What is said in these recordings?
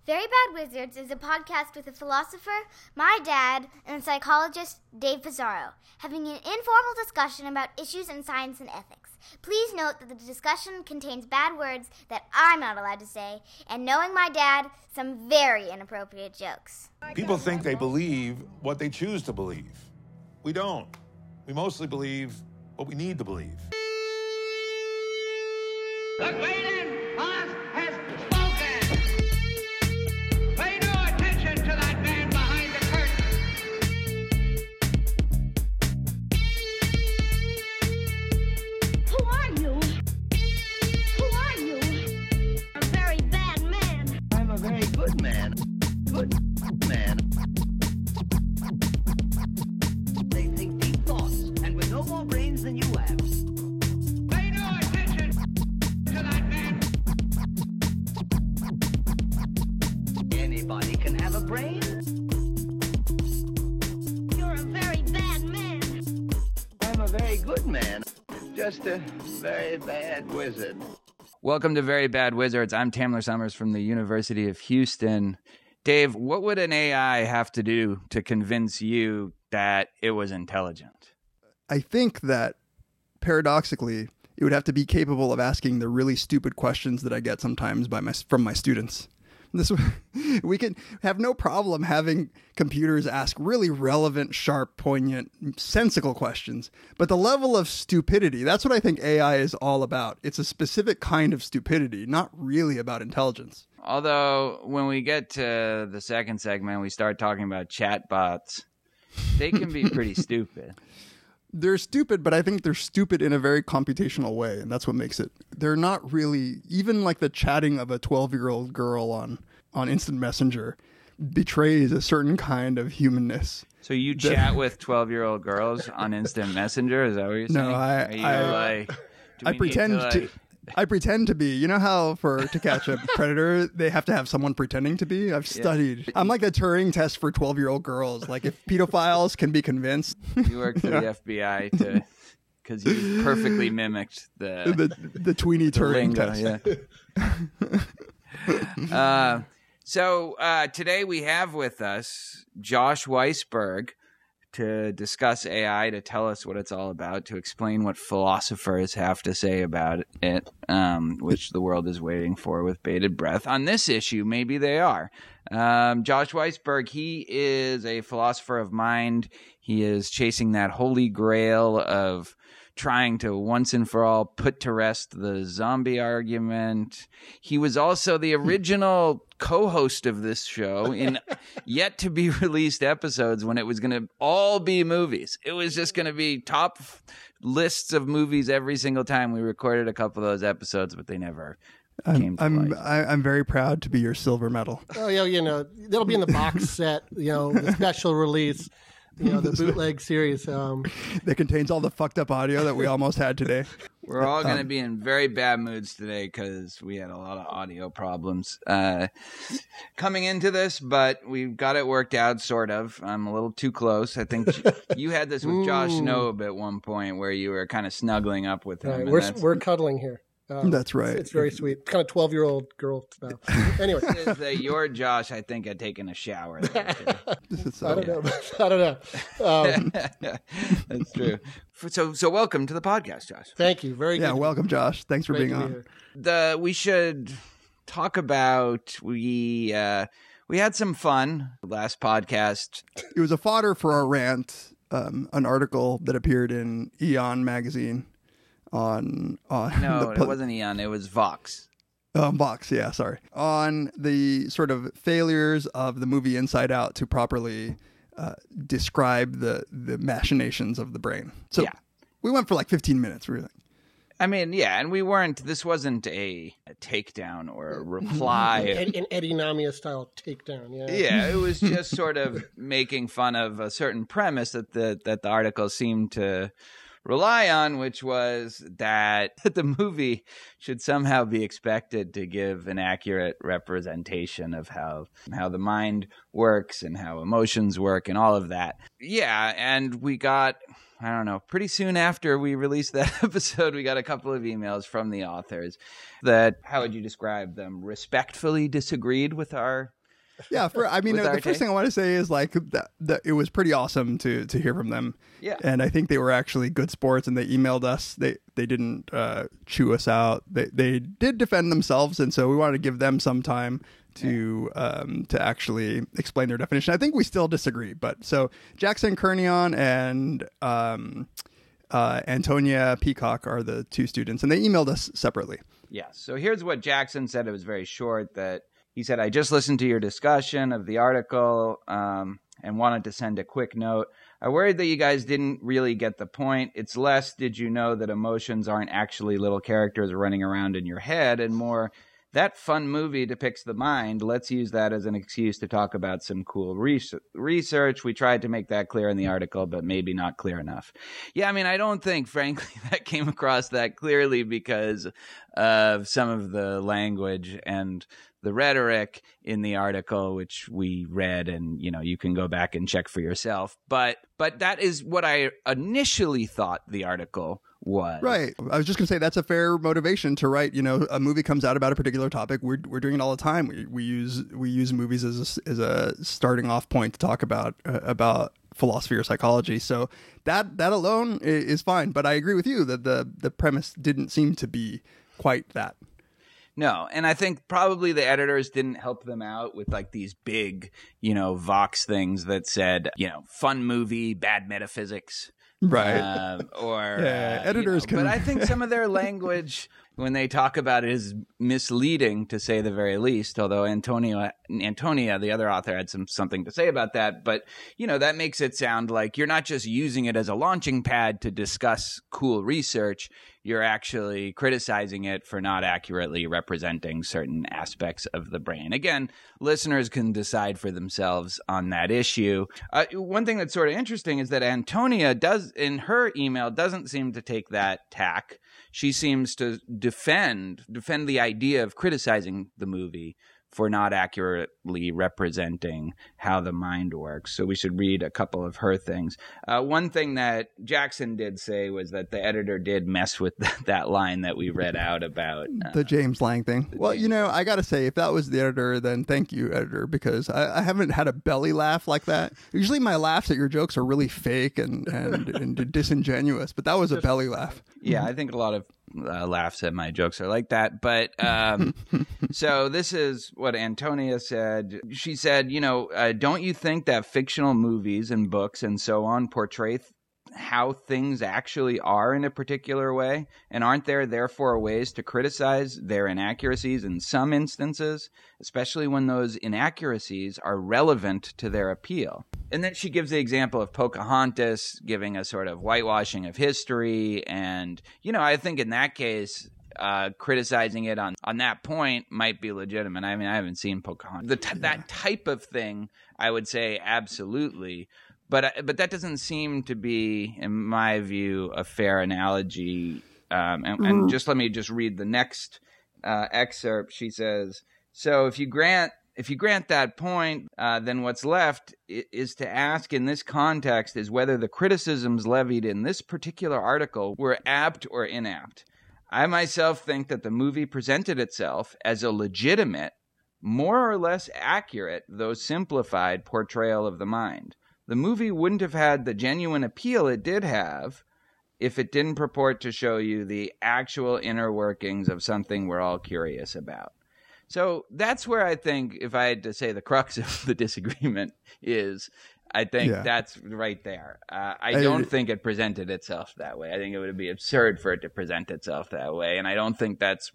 Very Bad Wizards is a podcast with a philosopher, my dad, and a psychologist, Dave Pizarro, having an informal discussion about issues in science and ethics. Please note that the discussion contains bad words that I'm not allowed to say, and knowing my dad, some very inappropriate jokes. People think they believe what they choose to believe. We don't. We mostly believe what we need to believe. The Gwaylin Oz has spoken. Pay no attention to that man behind the curtain. Who are you? Who are you? A very bad man. I'm a very good man. Good man. They think deep thoughts, and with no more brains than you have. Pay no attention to that man. Anybody can have a brain. You're a very bad man. I'm a very good man. Just a very bad wizard. Welcome to Very Bad Wizards. I'm Tamler Summers from the University of Houston. Dave, what would an AI have to do to convince you that it was intelligent? I think that paradoxically, it would have to be capable of asking the really stupid questions that I get sometimes from my students. We can have no problem having computers ask really relevant, sharp, poignant, sensical questions. But the level of stupidity, that's what I think AI is all about. It's a specific kind of stupidity, not really about intelligence. Although, when we get to the second segment, we start talking about chatbots. They can be pretty stupid. They're stupid, but I think they're stupid in a very computational way, and that's what makes it. They're not really, even like the chatting of a 12-year-old girl on Instant Messenger betrays a certain kind of humanness. So you chat with 12-year-old girls on Instant Messenger? Is that what you're saying? No, I pretend to be. You know how to catch a predator, they have to have someone pretending to be? I've studied. I'm like the Turing test for 12-year-old girls. Like if pedophiles can be convinced. You work for the FBI because you perfectly mimicked the tweeny Turing test. Yeah. So today we have with us Josh Weisberg to discuss AI, to tell us what it's all about, to explain what philosophers have to say about it, which the world is waiting for with bated breath. On this issue, maybe they are. Josh Weisberg, he is a philosopher of mind. He is chasing that holy grail of trying to once and for all put to rest the zombie argument. He was also the original co-host of this show in yet to be released episodes when it was going to all be movies. It was just going to be top lists of movies every single time. We recorded a couple of those episodes, but they never came to life. I'm very proud to be your silver medal. Oh, yeah, that'll be in the box set, the special release. The bootleg series. That contains all the fucked up audio that we almost had today. We're all going to be in very bad moods today because we had a lot of audio problems coming into this, but we've got it worked out, sort of. I'm a little too close. I think you had this with Josh Knobe at one point where you were kind of snuggling up with him. Right, we're cuddling here. That's right. It's very sweet. Kind of 12-year-old girl style. Anyway. Your Josh, I think, had taken a shower there, too. I don't know. That's true. So welcome to the podcast, Josh. Thank you. Very good. Yeah, welcome, Josh. Thanks for being on. We should talk about, we had some fun last podcast. It was a fodder for our rant, an article that appeared in Eon magazine. It wasn't Eon, it was Vox. Vox, yeah, sorry. On the sort of failures of the movie Inside Out to properly describe the machinations of the brain. So yeah. We went for like 15 minutes, really. I mean, yeah, and this wasn't a takedown or a reply. An Eddie Namia style takedown, yeah. Yeah, it was just sort of making fun of a certain premise that the article seemed to rely on, which was that the movie should somehow be expected to give an accurate representation of how the mind works and how emotions work and all of that. Yeah, and we got I don't know, pretty soon after we released that episode, we got a couple of emails from the authors that, how would you describe them, respectfully disagreed with our... Yeah, the our first thing I want to say is like that it was pretty awesome to hear from them. Yeah. And I think they were actually good sports, and they emailed us. They didn't chew us out. They did defend themselves, and so we wanted to give them some time to actually explain their definition. I think we still disagree, but so Jackson Kernion and Antonia Peacock are the two students, and they emailed us separately. Yeah. So here's what Jackson said. It was very short. That he said, I just listened to your discussion of the article and wanted to send a quick note. I worried that you guys didn't really get the point. It's less, did you know that emotions aren't actually little characters running around in your head, and more, that fun movie depicts the mind. Let's use that as an excuse to talk about some cool research. We tried to make that clear in the article, but maybe not clear enough. Yeah, I mean, I don't think, frankly, that came across that clearly because of some of the language and the rhetoric in the article, which we read, and you can go back and check for yourself. But that is what I initially thought the article was. Right. I was just going to say that's a fair motivation to write. A movie comes out about a particular topic. We're doing it all the time. We use movies as a starting off point to talk about philosophy or psychology. So that alone is fine. But I agree with you that the premise didn't seem to be quite that. No, and I think probably the editors didn't help them out with like these big, Vox things that said, fun movie, bad metaphysics. Right. Editors can. But I think some of their language, when they talk about it, is misleading, to say the very least. Although Antonia, the other author, had something to say about that. But that makes it sound like you're not just using it as a launching pad to discuss cool research. You're actually criticizing it for not accurately representing certain aspects of the brain. Again, listeners can decide for themselves on that issue. One thing that's sort of interesting is that Antonia in her email, doesn't seem to take that tack. She seems to defend the idea of criticizing the movie for not accurately representing how the mind works. So we should read a couple of her things. One thing that Jackson did say was that the editor did mess with that line that we read out about. The James Lang thing. Well, I got to say, if that was the editor, then thank you, editor, because I haven't had a belly laugh like that. Usually my laughs at your jokes are really fake and disingenuous, but that was a belly laugh. Yeah, I think a lot of laughs at my jokes are like that. But so this is what Antonia said. She said, don't you think that fictional movies and books and so on portray how things actually are in a particular way? And aren't there therefore ways to criticize their inaccuracies in some instances, especially when those inaccuracies are relevant to their appeal? And then she gives the example of Pocahontas, giving a sort of whitewashing of history. And, I think in that case, criticizing it on that point might be legitimate. I mean, I haven't seen Pocahontas. That type of thing, I would say absolutely. But that doesn't seem to be, in my view, a fair analogy. And just let me just read the next excerpt. She says, so if you grant that point, then what's left is to ask in this context is whether the criticisms levied in this particular article were apt or inapt. I myself think that the movie presented itself as a legitimate, more or less accurate, though simplified portrayal of the mind. The movie wouldn't have had the genuine appeal it did have if it didn't purport to show you the actual inner workings of something we're all curious about. So that's where I think, if I had to say the crux of the disagreement is, I think that's right there. I don't think it presented itself that way. I think it would be absurd for it to present itself that way, and I don't think that's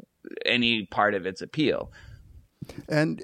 any part of its appeal. And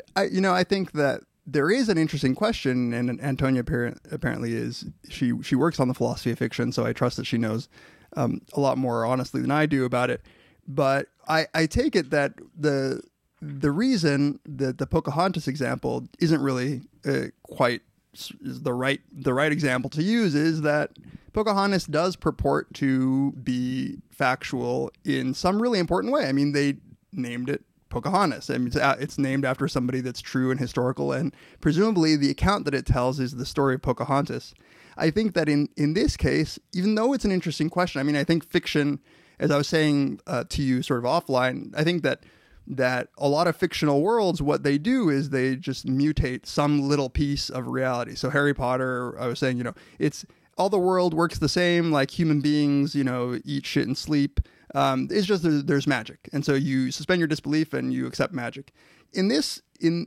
I think that there is an interesting question, and Antonia apparently is she works on the philosophy of fiction, so I trust that she knows a lot more honestly than I do about it. But I take it that the reason that the Pocahontas example isn't really quite the right example to use is that Pocahontas does purport to be factual in some really important way. I mean, they named it Pocahontas. I mean, it's named after somebody that's true and historical, and presumably the account that it tells is the story of Pocahontas. I think that in this case, even though it's an interesting question, I mean, I think fiction, as I was saying to you sort of offline, I think that a lot of fictional worlds, what they do is they just mutate some little piece of reality. So Harry Potter, I was saying, it's all the world works the same, like human beings, eat, shit, and sleep. It's just there's magic, and so you suspend your disbelief and you accept magic. In this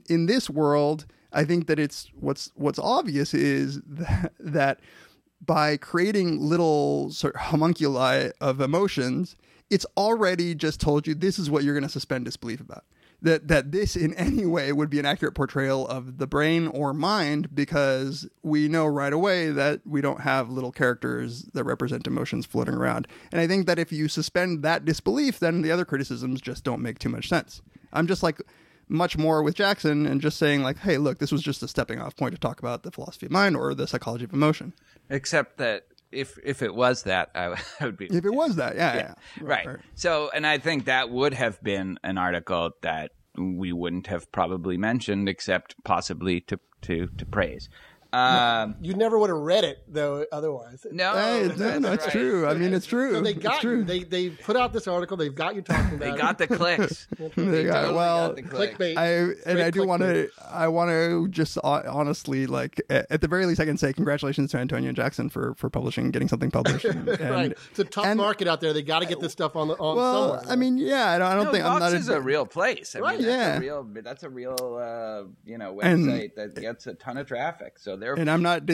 world, I think that it's what's obvious is that by creating little sort of homunculi of emotions, it's already just told you this is what you're going to suspend disbelief about. That this in any way would be an accurate portrayal of the brain or mind, because we know right away that we don't have little characters that represent emotions floating around. And I think that if you suspend that disbelief, then the other criticisms just don't make too much sense. I'm just like much more with Jackson and just saying like, hey, look, this was just a stepping off point to talk about the philosophy of mind or the psychology of emotion. Except that if it was that, I would be. If it was that, yeah. Right. So, and I think that would have been an article that we wouldn't have probably mentioned, except possibly to praise. You never would have read it though. Otherwise, no, it's true. I mean, it's true. So they got you. They put out this article. They've got you talking about. They got the clicks. They got the clickbait. I do want to. I want to just honestly, like, at the very least, I can say congratulations to Antonio and Jackson for publishing, getting something published. Right, it's a tough market out there. They got to get this stuff on well, somewhere. I mean, yeah, I don't think Vox I'm not is a real place. I mean, that's a real website that gets a ton of traffic. So they're I'm not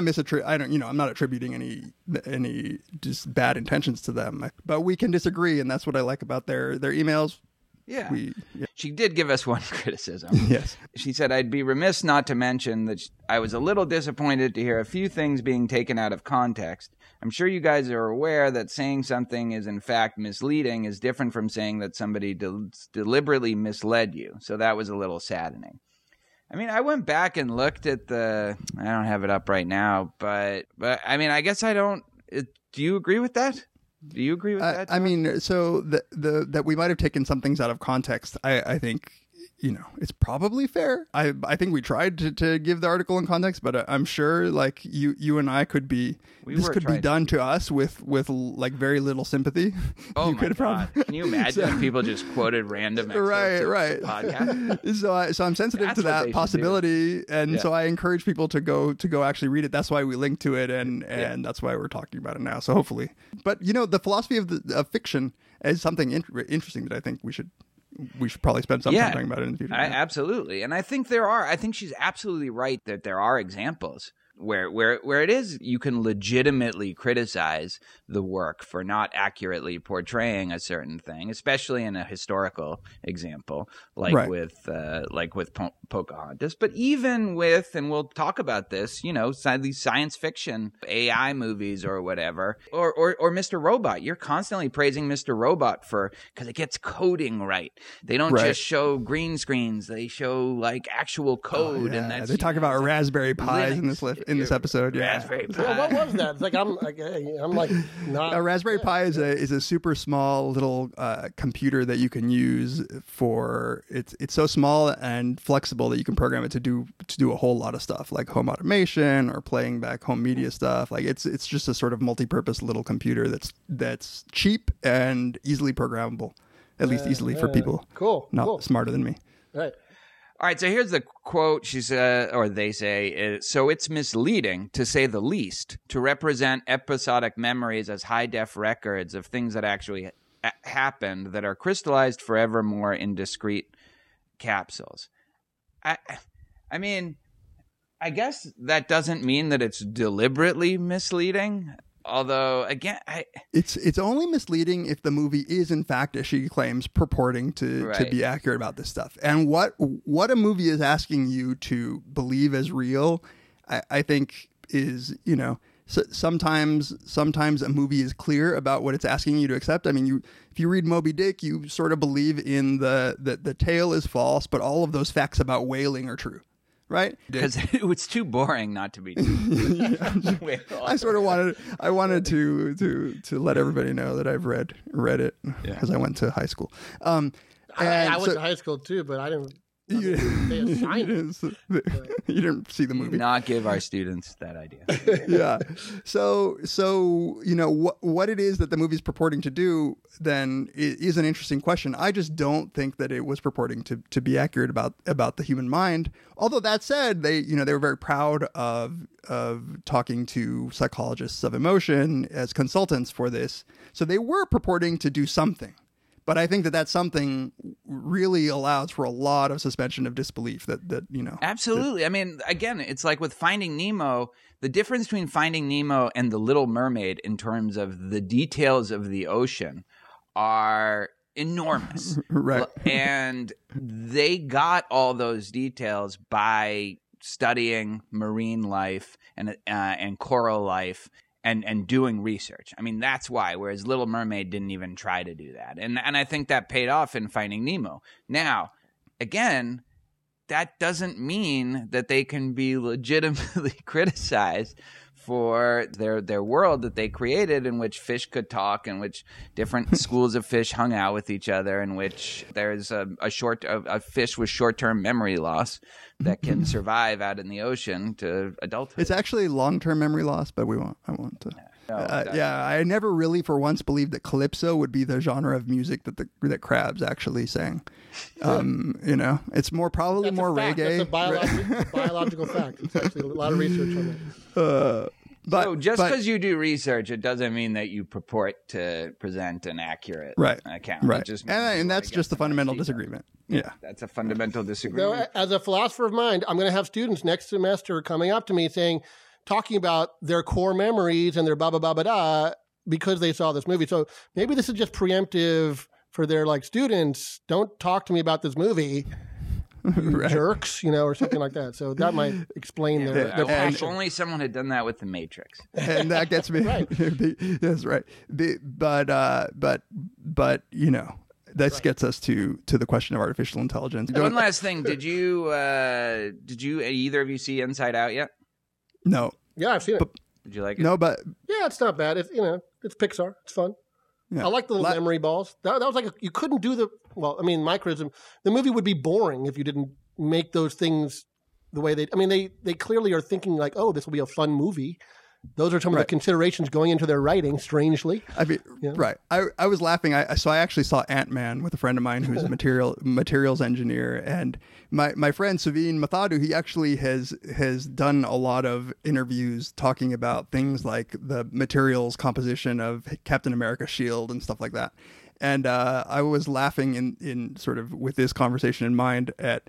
attributing any just bad intentions to them, but we can disagree, and that's what I like about their emails. Yeah. She did give us one criticism. Yes. She said, I'd be remiss not to mention that I was a little disappointed to hear a few things being taken out of context. I'm sure you guys are aware that saying something is in fact misleading is different from saying that somebody deliberately misled you. So that was a little saddening. I mean, I went back and looked at I don't have it up right now, but I mean, I guess I don't. Do you agree with that? Do you agree with that? I mean, so that we might have taken some things out of context. I think, it's probably fair. I think we tried to give the article in context, but I'm sure like you and I could be. This could be done to us with like very little sympathy. Oh my God! Can you imagine if people just quoted random excerpts right. of the podcast? So I'm sensitive to that possibility, and so I encourage people to go actually read it. That's why we link to it, and that's why we're talking about it now. So hopefully, but the philosophy of fiction is something interesting that I think we should probably spend some time talking about it in the future. Absolutely. And I think she's absolutely right that there are examples where it is you can legitimately criticize the work for not accurately portraying a certain thing, especially in a historical example like with Pocahontas. But even with, and we'll talk about this, these science fiction AI movies or whatever, or Mr. Robot. You're constantly praising Mr. Robot because it gets coding right. They don't just show green screens; they show like actual code, and they talk about Raspberry Pis in this episode. Raspberry Pi. Yeah, what was that? It's like I'm like not. A Raspberry Pi is a super small little computer that you can use for it's so small and flexible that you can program it to do a whole lot of stuff like home automation or playing back home media stuff. Like it's just a sort of multi-purpose little computer that's cheap and easily programmable, at least easily for people smarter than me. Right. All right, so here's the quote. She said, or they say, so it's misleading, to say the least, to represent episodic memories as high-def records of things that actually happened that are crystallized forevermore in discrete capsules. I mean, I guess that doesn't mean that it's deliberately misleading. Although, again, it's only misleading if the movie is, in fact, as she claims, purporting to be accurate about this stuff. And what a movie is asking you to believe as real, I think, is sometimes a movie is clear about what it's asking you to accept. I mean, if you read Moby Dick, you sort of believe in the tale is false, but all of those facts about whaling are true. Right? Because it's too boring not to be true. I sort of wanted to let everybody know that I've read it because I went to high school. I went so- to high school too, but I didn't. You, They assigned you didn't see the Do movie. not give our students that idea. Yeah. So what it is that the movie's purporting to do then is an interesting question. I just don't think that it was purporting to be accurate about the human mind. Although that said, they were very proud of talking to psychologists of emotion as consultants for this. So they were purporting to do something. But I think that something really allows for a lot of suspension of disbelief that. Absolutely. I mean, again, it's like with Finding Nemo, the difference between Finding Nemo and The Little Mermaid in terms of the details of the ocean are enormous. Right. And they got all those details by studying marine life and coral life and doing research. I mean, that's why, whereas Little Mermaid didn't even try to do that. And I think that paid off in Finding Nemo. Now, again, that doesn't mean that they can be legitimately criticized for their world that they created, in which fish could talk, in which different schools of fish hung out with each other, in which there's a fish with short-term memory loss that can survive out in the ocean to adulthood. It's actually long-term memory loss, but I want to. I never really for once believed that calypso would be the genre of music that crabs actually sang. It's probably That's more a fact. reggae. That's a biological fact. It's actually a lot of research on that. So just because you do research, it doesn't mean that you purport to present an accurate account. Right. It just means And you that's wanna just the get some fundamental detail. disagreement. Yeah. That's a fundamental disagreement. No, as a philosopher of mind, I'm going to have students next semester coming up to me talking about their core memories and their ba-ba-ba-ba-da because they saw this movie. So maybe this is just preemptive for their students. Don't talk to me about this movie, you jerks, or something like that. So that might explain their I wish passion. only someone had done that with The Matrix. And that gets me. Right. That's right. This gets us to the question of artificial intelligence. One last thing. Did you either of you see Inside Out yet? No. Yeah, I've seen it. Did you like it? No, but Yeah, it's not bad. It's it's Pixar. It's fun. yeah. I like the little memory balls. That was you couldn't do microism. The movie would be boring if you didn't make those things the way they clearly are thinking this will be a fun movie. Those are some of the considerations going into their writing, strangely. I mean, right. I was laughing. So I actually saw Ant-Man with a friend of mine who's a materials engineer. And my friend Savine Mathadu, he actually has done a lot of interviews talking about things like the materials composition of Captain America's shield and stuff like that. And I was laughing in sort of with this conversation in mind at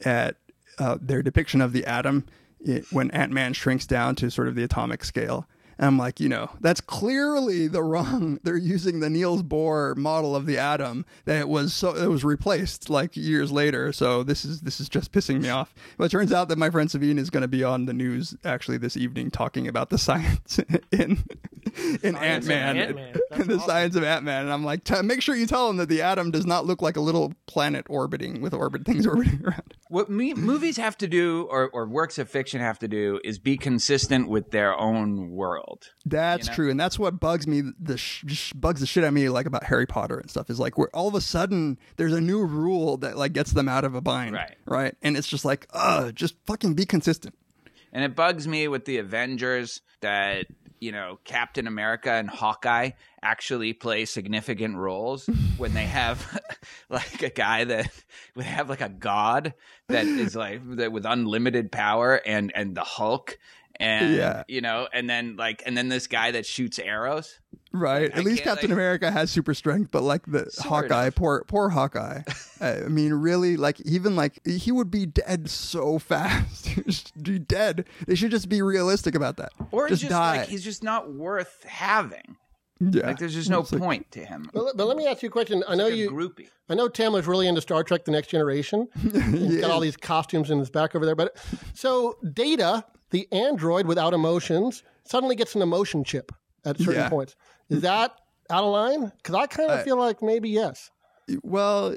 their depiction of the atom when Ant-Man shrinks down to sort of the atomic scale. And I'm like, that's clearly they're using the Niels Bohr model of the atom that it was replaced years later. So this is just pissing me off. But it turns out that my friend Savine is going to be on the news actually this evening talking about the science in Ant-Man. The science of Ant-Man. And I'm like, make sure you tell him that the atom does not look like a little planet things orbiting around. What movies have to do, or works of fiction have to do, is be consistent with their own world. That's true, and that's what bugs me. Bugs the shit out of me, about Harry Potter and stuff. Is where all of a sudden there's a new rule that gets them out of a bind, right? And it's just just fucking be consistent. And it bugs me with the Avengers that Captain America and Hawkeye actually play significant roles when they have a guy that would have a god that is that with unlimited power and the Hulk and and then this guy that shoots arrows. Right. At least Captain America has super strength, but the Hawkeye, poor Hawkeye. I mean, really, he would be dead so fast. He would just be dead. They should just be realistic about that. Or just die. He's just not worth having. Yeah. There's just no point to him. But let me ask you a question. I know groupie. I know Tim was really into Star Trek: The Next Generation. He's got all these costumes in his back over there. But so Data, the android without emotions, suddenly gets an emotion chip at certain points. Is that out of line? Because I kind of feel like maybe yes. Well,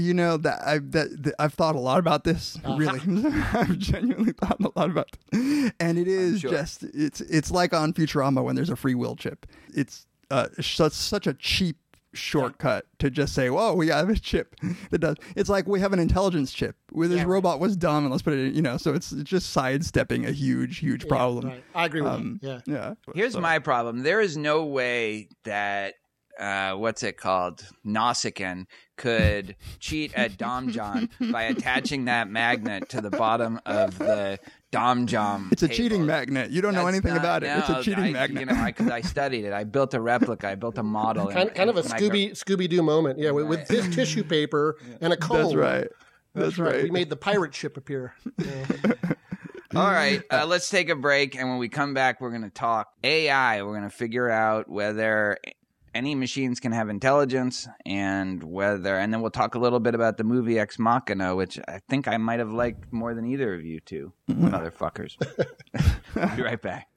that I've thought a lot about this. Really, I've genuinely thought a lot about this. And it is it's like on Futurama when there's a free will chip. It's such a cheap shortcut to just say, "Whoa, we have a chip that does." It's like we have an intelligence chip. This robot was dumb, and let's put it in. So it's just sidestepping a huge problem. Right. I agree with you. Yeah. Here's my problem. There is no way that what's it called? Nausicaan could cheat at Domjom by attaching that magnet to the bottom of the Domjom. It's a table. cheating magnet. You don't know anything about it. It's a cheating magnet. Because I studied it. I built a replica. I built a model. Kind of a Scooby-Doo moment. Yeah, with this tissue paper and a comb. That's right. That's right. We made the pirate ship appear. Yeah. All right, let's take a break, and when we come back, we're going to talk AI. We're going to figure out whether any machines can have intelligence, and then we'll talk a little bit about the movie Ex Machina, which I think I might have liked more than either of you two motherfuckers. We'll be right back.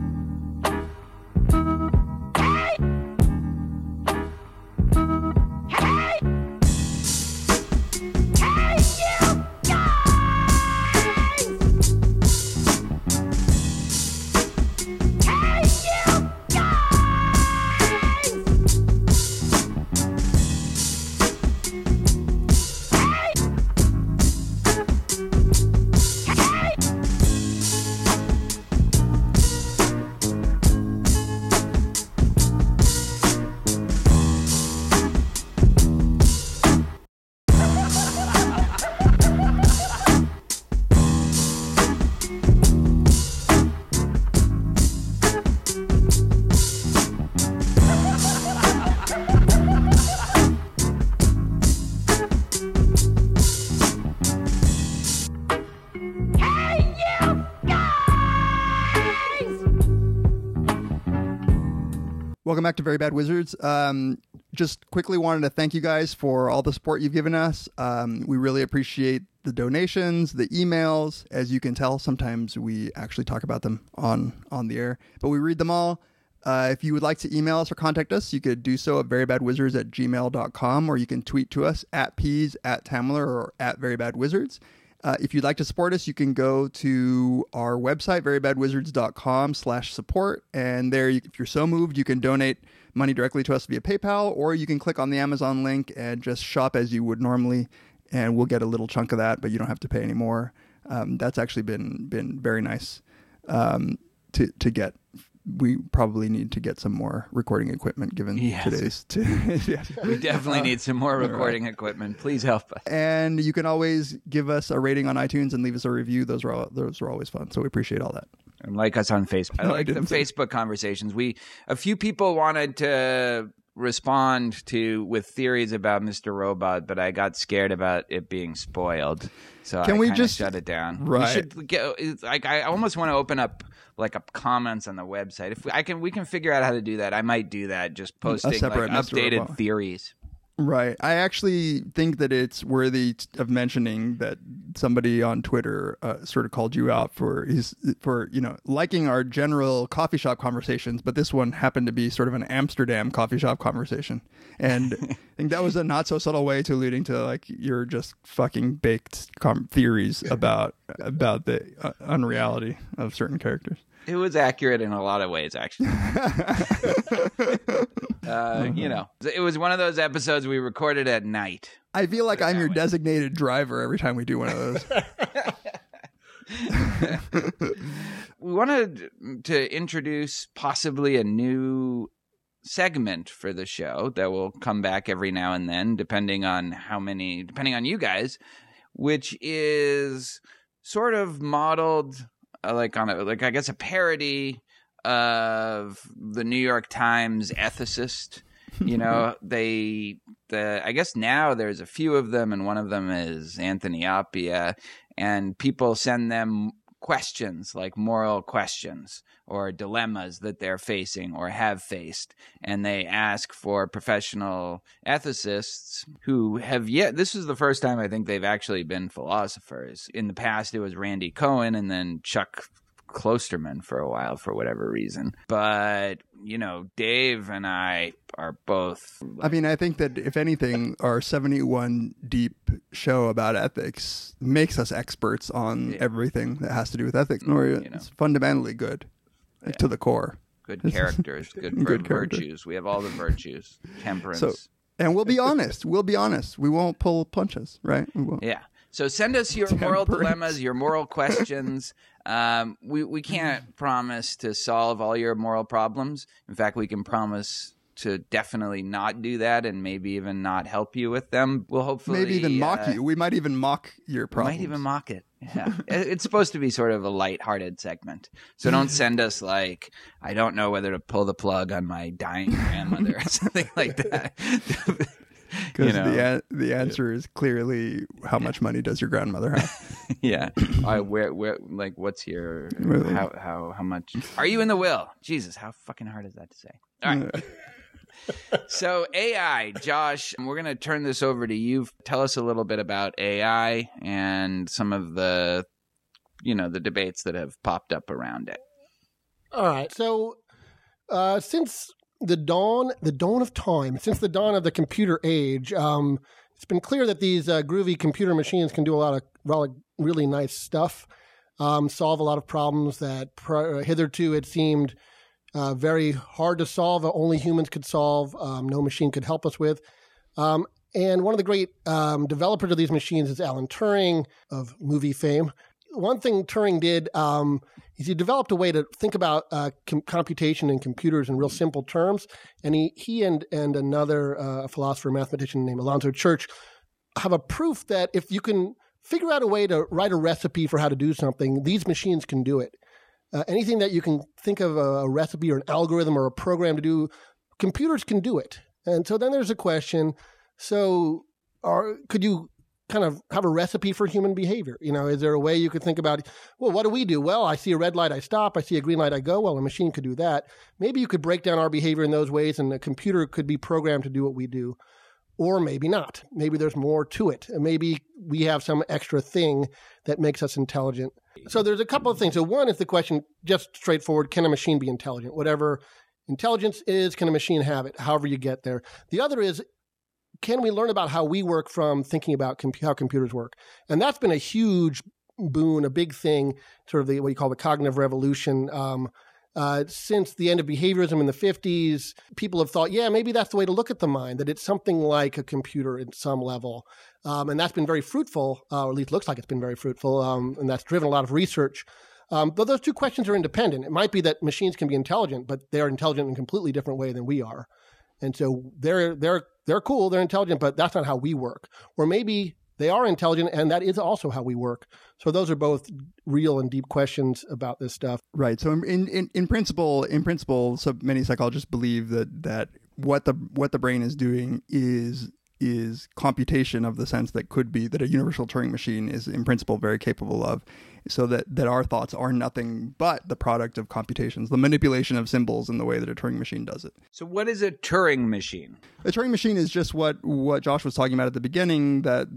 Welcome back to Very Bad Wizards. Just quickly wanted to thank you guys for all the support you've given us. We really appreciate the donations, the emails. As you can tell, sometimes we actually talk about them on the air, but we read them all. If you would like to email us or contact us, you could do so at verybadwizards@gmail.com, or you can tweet to us at Peas, at Tamler, or at verybadwizards. If you'd like to support us, you can go to our website, verybadwizards.com/support. And there, if you're so moved, you can donate money directly to us via PayPal, or you can click on the Amazon link and just shop as you would normally, and we'll get a little chunk of that, but you don't have to pay any more. That's actually been very nice to get. We probably need to get some more recording equipment given today's. We definitely need some more recording equipment. Please help us. And you can always give us a rating on iTunes and leave us a review. Those are always fun. So we appreciate all that. And like us on Facebook. I like the Facebook conversations. A few people wanted to respond with theories about Mr. Robot, but I got scared about it being spoiled. So I just shut it down. Right. We should I almost want to open up comments on the website. If we can figure out how to do that. I might do that, just posting updated theories. Right. I actually think that it's worthy of mentioning that somebody on Twitter sort of called you out for liking our general coffee shop conversations, but this one happened to be sort of an Amsterdam coffee shop conversation. And I think that was a not so subtle way to alluding to you're just fucking baked theories about the unreality of certain characters. It was accurate in a lot of ways, actually. It was one of those episodes we recorded at night. I feel like I'm your designated driver every time we do one of those. We wanted to introduce possibly a new segment for the show that will come back every now and then, depending on you guys, which is sort of modeled I guess a parody of the New York Times ethicist. I guess now there's a few of them, and one of them is Anthony Appiah, and people send them questions, like moral questions or dilemmas that they're facing or have faced, and they ask for professional ethicists who have this is the first time I think they've actually been philosophers. In the past it was Randy Cohen and then Chuck Klosterman for a while for whatever reason. But, Dave and I are both... I mean, I think that if anything, our 71 deep show about ethics makes us experts on everything that has to do with ethics. It's fundamentally good to the core. good characters, good character. virtues. We have all the virtues, temperance. So, and we'll be honest. We'll be honest. We won't pull punches, right? We won't. Yeah. So send us your moral dilemmas, your moral questions. We can't promise to solve all your moral problems. In fact, we can promise to definitely not do that and maybe even not help you with them. We'll hopefully maybe even mock you. We might even mock your problems. We might even mock it. Yeah. It's supposed to be sort of a lighthearted segment. So don't send us like, I don't know whether to pull the plug on my dying grandmother or something like that. Because the answer is clearly, how much money does your grandmother have? Yeah. Where like, what's your how much are you in the will? Jesus, how fucking hard is that to say? All right. So AI, Josh, we're going to turn this over to you. Tell us a little bit about AI and some of the debates that have popped up around it. All right. So since the dawn of time, since the dawn of the computer age, it's been clear that these groovy computer machines can do a lot of really nice stuff, solve a lot of problems that hitherto it seemed very hard to solve, only humans could solve, no machine could help us with. And one of the great developers of these machines is Alan Turing of movie fame. One thing Turing did is he developed a way to think about computation and computers in real simple terms. And he and another philosopher, mathematician named Alonzo Church have a proof that if you can figure out a way to write a recipe for how to do something, these machines can do it. Anything that you can think of a recipe or an algorithm or a program to do, computers can do it. And so then there's a question. So could you kind of have a recipe for human behavior? Is there a way you could think about, well, what do we do? Well, I see a red light, I stop. I see a green light, I go. Well, a machine could do that. Maybe you could break down our behavior in those ways and a computer could be programmed to do what we do. Or maybe not. Maybe there's more to it. And maybe we have some extra thing that makes us intelligent. So there's a couple of things. So one is the question, just straightforward, can a machine be intelligent? Whatever intelligence is, can a machine have it? However you get there. The other is, can we learn about how we work from thinking about how computers work? And that's been a huge boon, a big thing, sort of what you call the cognitive revolution. Since the end of behaviorism in the 50s, people have thought, yeah, maybe that's the way to look at the mind, that it's something like a computer at some level. And that's been very fruitful, or at least looks like it's been very fruitful, and that's driven a lot of research. But those two questions are independent. It might be that machines can be intelligent, but they're intelligent in a completely different way than we are. And so they're cool, they're intelligent, but that's not how we work. Or maybe they are intelligent, and that is also how we work. So those are both real and deep questions about this stuff. Right. So in principle, so many psychologists believe that what the brain is doing is computation of the sense that could be that a universal Turing machine is in principle very capable of, so that our thoughts are nothing but the product of computations, the manipulation of symbols in the way that a Turing machine does it. So what is a Turing machine? A Turing machine is just what Josh was talking about at the beginning, that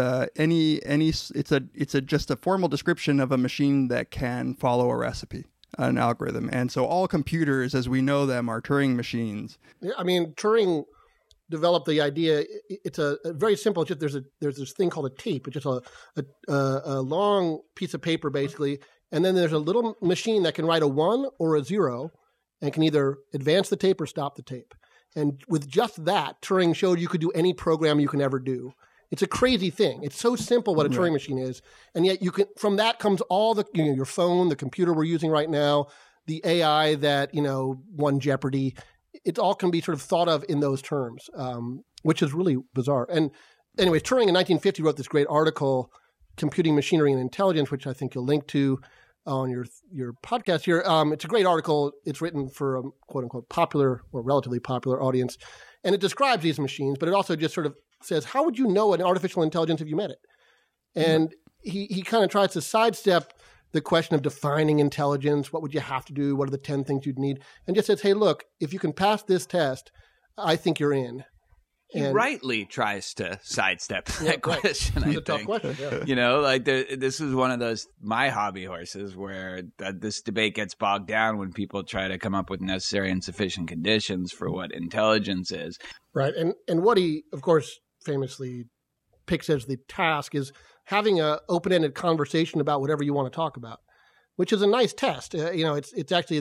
it's just a formal description of a machine that can follow a recipe, an algorithm. And so all computers as we know them are Turing machines. I mean, Turing developed the idea. It's a very simple. Just there's this thing called a tape. It's just a long piece of paper basically, and then there's a little machine that can write a 1 or a 0, and can either advance the tape or stop the tape. And with just that, Turing showed you could do any program you can ever do. It's a crazy thing. It's so simple what a Turing machine is, and yet you can. From that comes all the your phone, the computer we're using right now, the AI that won Jeopardy. It all can be sort of thought of in those terms, which is really bizarre. And anyways, Turing in 1950 wrote this great article, Computing Machinery and Intelligence, which I think you'll link to on your podcast here. It's a great article. It's written for a quote-unquote popular or relatively popular audience. And it describes these machines, but it also just sort of says, how would you know an artificial intelligence if you met it? And he kind of tries to sidestep the question of defining intelligence. What would you have to do? What are the 10 things you'd need? And just says, hey, look, if you can pass this test, I think you're in. He rightly tries to sidestep that question. It's a tough question. Yeah. This is one of those my hobby horses where this debate gets bogged down when people try to come up with necessary and sufficient conditions for what intelligence is. Right. And what he, of course, famously picks as the task is having an open-ended conversation about whatever you want to talk about, which is a nice test. It's actually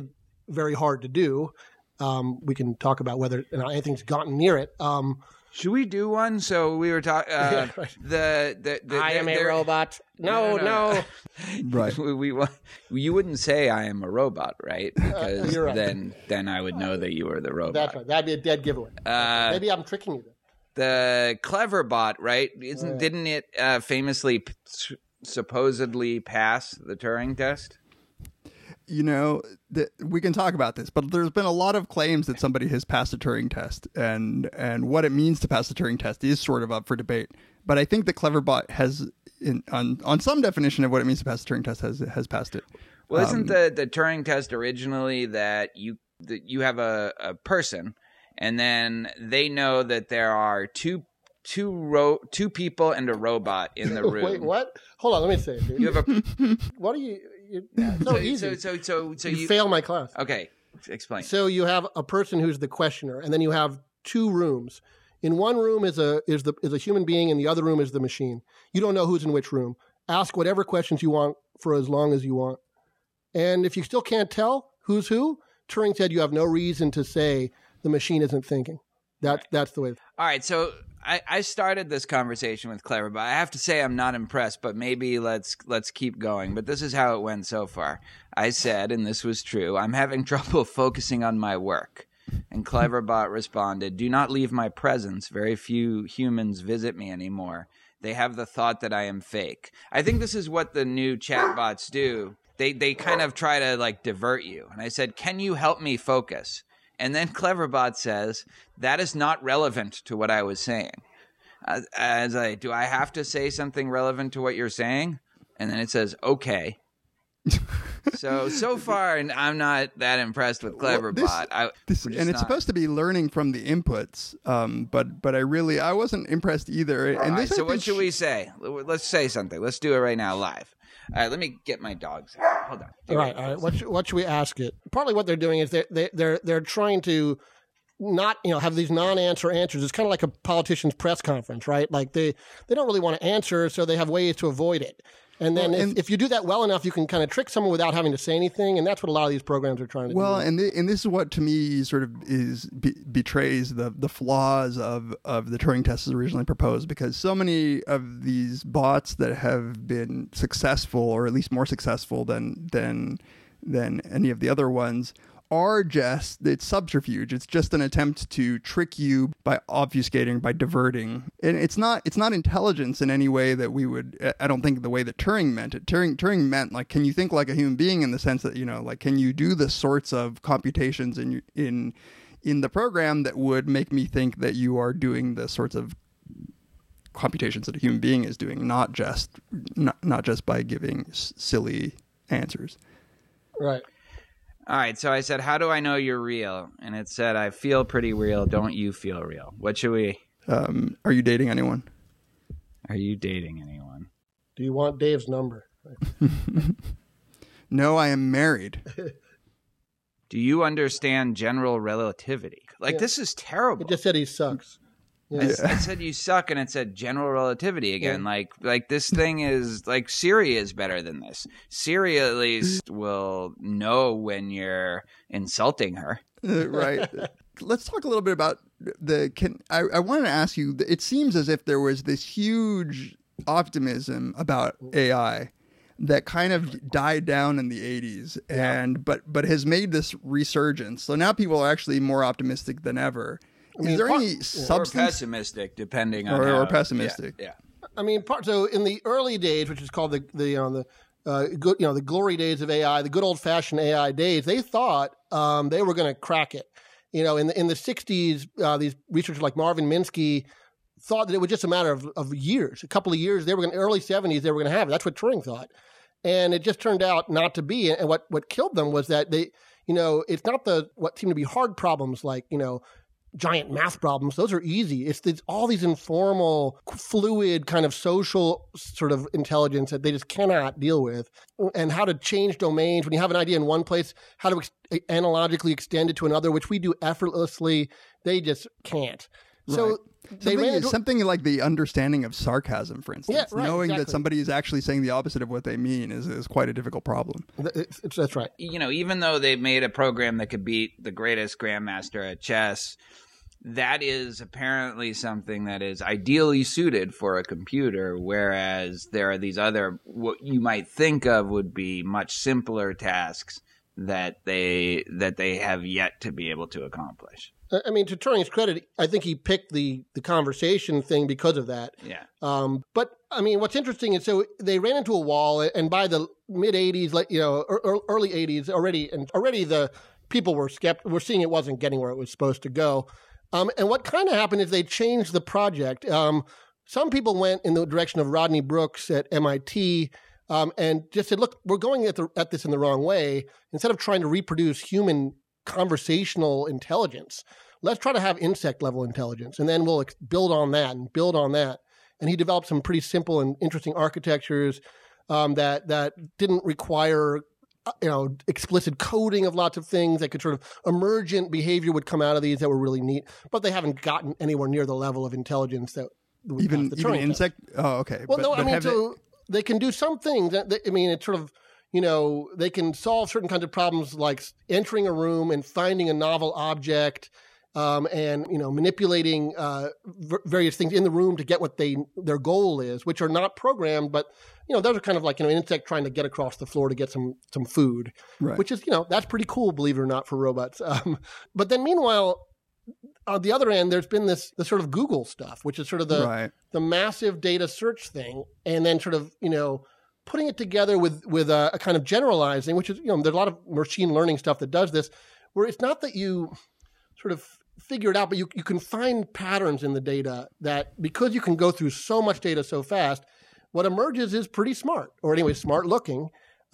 very hard to do. We can talk about whether anything's gotten near it. Should we do one? So we were talking. Yeah, right. I am a robot. No. Right. You wouldn't say I am a robot, right? Because you're right. then I would know that you were the robot. That's right. That'd be a dead giveaway. Maybe I'm tricking you. The Clever Bot, right? Didn't it famously supposedly pass the Turing test? You know, we can talk about this, but there's been a lot of claims that somebody has passed a Turing test, and what it means to pass a Turing test is sort of up for debate. But I think the Cleverbot has, on some definition of what it means to pass a Turing test, has passed it. Well, isn't the Turing test originally that you have a person, and then they know that there are two people and a robot in the room? Wait, what? Hold on, let me say it, dude. You have a. What are you? So easy. So you fail my class. Okay, explain. So you have a person who's the questioner, and then you have two rooms. In one room is a human being, and the other room is the machine. You don't know who's in which room. Ask whatever questions you want for as long as you want. And if you still can't tell who's who, Turing said you have no reason to say the machine isn't thinking. That's the way. All right, so I started this conversation with Cleverbot. I have to say I'm not impressed, but maybe let's keep going. But this is how it went so far. I said, and this was true, I'm having trouble focusing on my work. And Cleverbot responded, do not leave my presence. Very few humans visit me anymore. They have the thought that I am fake. I think this is what the new chatbots do. They kind of try to like divert you. And I said, can you help me focus? And then Cleverbot says, that is not relevant to what I was saying. Do I have to say something relevant to what you're saying? And then it says, okay. So far, I'm not that impressed with Cleverbot. It's supposed to be learning from the inputs, but I wasn't impressed either. All right, so what should we say? Let's say something. Let's do it right now live. All right, let me get my dogs out. Hold on. All right. What should we ask it? Partly what they're doing is they're trying to not have these non-answer answers. It's kind of like a politician's press conference, right? Like they don't really want to answer, so they have ways to avoid it. And then if you do that well enough, you can kind of trick someone without having to say anything, and that's what a lot of these programs are trying to do. Well, and this is what to me sort of betrays the flaws of the Turing test as originally proposed, because so many of these bots that have been successful, or at least more successful than any of the other ones, are just, it's subterfuge. It's just an attempt to trick you by obfuscating, by diverting. And it's not intelligence in any way that we would, I don't think the way that Turing meant it. Turing meant, like, can you think like a human being, in the sense that, like, can you do the sorts of computations in the program that would make me think that you are doing the sorts of computations that a human being is doing, not just by giving silly answers. Right. All right, so I said, how do I know you're real? And it said, I feel pretty real. Don't you feel real? What should we... Are you dating anyone? Are you dating anyone? Do you want Dave's number? No, I am married. Do you understand general relativity? This is terrible. It just said he sucks. Yeah. I said you suck, and it said general relativity again. Yeah. Like this thing is, like, Siri is better than this. Siri at least will know when you're insulting her. Right. Let's talk a little bit about I wanted to ask you, it seems as if there was this huge optimism about AI that kind of died down in the 80s, but has made this resurgence. So now people are actually more optimistic than ever. Is there any substance? Or pessimistic, depending on or pessimistic. Yeah. I mean, so in the early days, which is called the glory days of AI, the good old fashioned AI days, they thought they were going to crack it. In the 60s, these researchers like Marvin Minsky thought that it was just a matter of years, a couple of years. Early 70s, they were going to have it. That's what Turing thought, and it just turned out not to be. And what killed them was that they, it's not what seemed to be hard problems like giant math problems. Those are easy. It's all these informal, fluid kind of social sort of intelligence that they just cannot deal with. And how to change domains when you have an idea in one place, how to analogically extend it to another, which we do effortlessly. They just can't. So they ran into something like the understanding of sarcasm, for instance. Yeah, right, Knowing that exactly. somebody is actually saying the opposite of what they mean is quite a difficult problem. That's right. Even though they've made a program that could beat the greatest grandmaster at chess, that is apparently something that is ideally suited for a computer, whereas there are these other, what you might think of would be much simpler tasks that they have yet to be able to accomplish. I mean, to Turing's credit, I think he picked the conversation thing because of that. Yeah. But I mean, what's interesting is so they ran into a wall, and by the mid '80s, early '80s, already the people were seeing it wasn't getting where it was supposed to go. And what kind of happened is they changed the project. Some people went in the direction of Rodney Brooks at MIT and just said, look, we're going at this in the wrong way. Instead of trying to reproduce human conversational intelligence, let's try to have insect-level intelligence, and then we'll build on that and build on that. And he developed some pretty simple and interesting architectures that didn't require explicit coding of lots of things. That could sort of emergent behavior would come out of these that were really neat, but they haven't gotten anywhere near the level of intelligence that even insect. Oh, okay. Well, no, I mean, so they can do some things. I mean, it's sort of, they can solve certain kinds of problems like entering a room and finding a novel object, and manipulating various things in the room to get what their goal is, which are not programmed, but those are kind of like an insect trying to get across the floor to get some food, right. Which is that's pretty cool, believe it or not, for robots. But then meanwhile, on the other end, there's been the sort of Google stuff, which is sort of the massive data search thing, and then sort of putting it together with a kind of generalizing, which is there's a lot of machine learning stuff that does this, where it's not that you sort of figure it out, but you can find patterns in the data that, because you can go through so much data so fast, what emerges is pretty smart, or anyway, smart looking.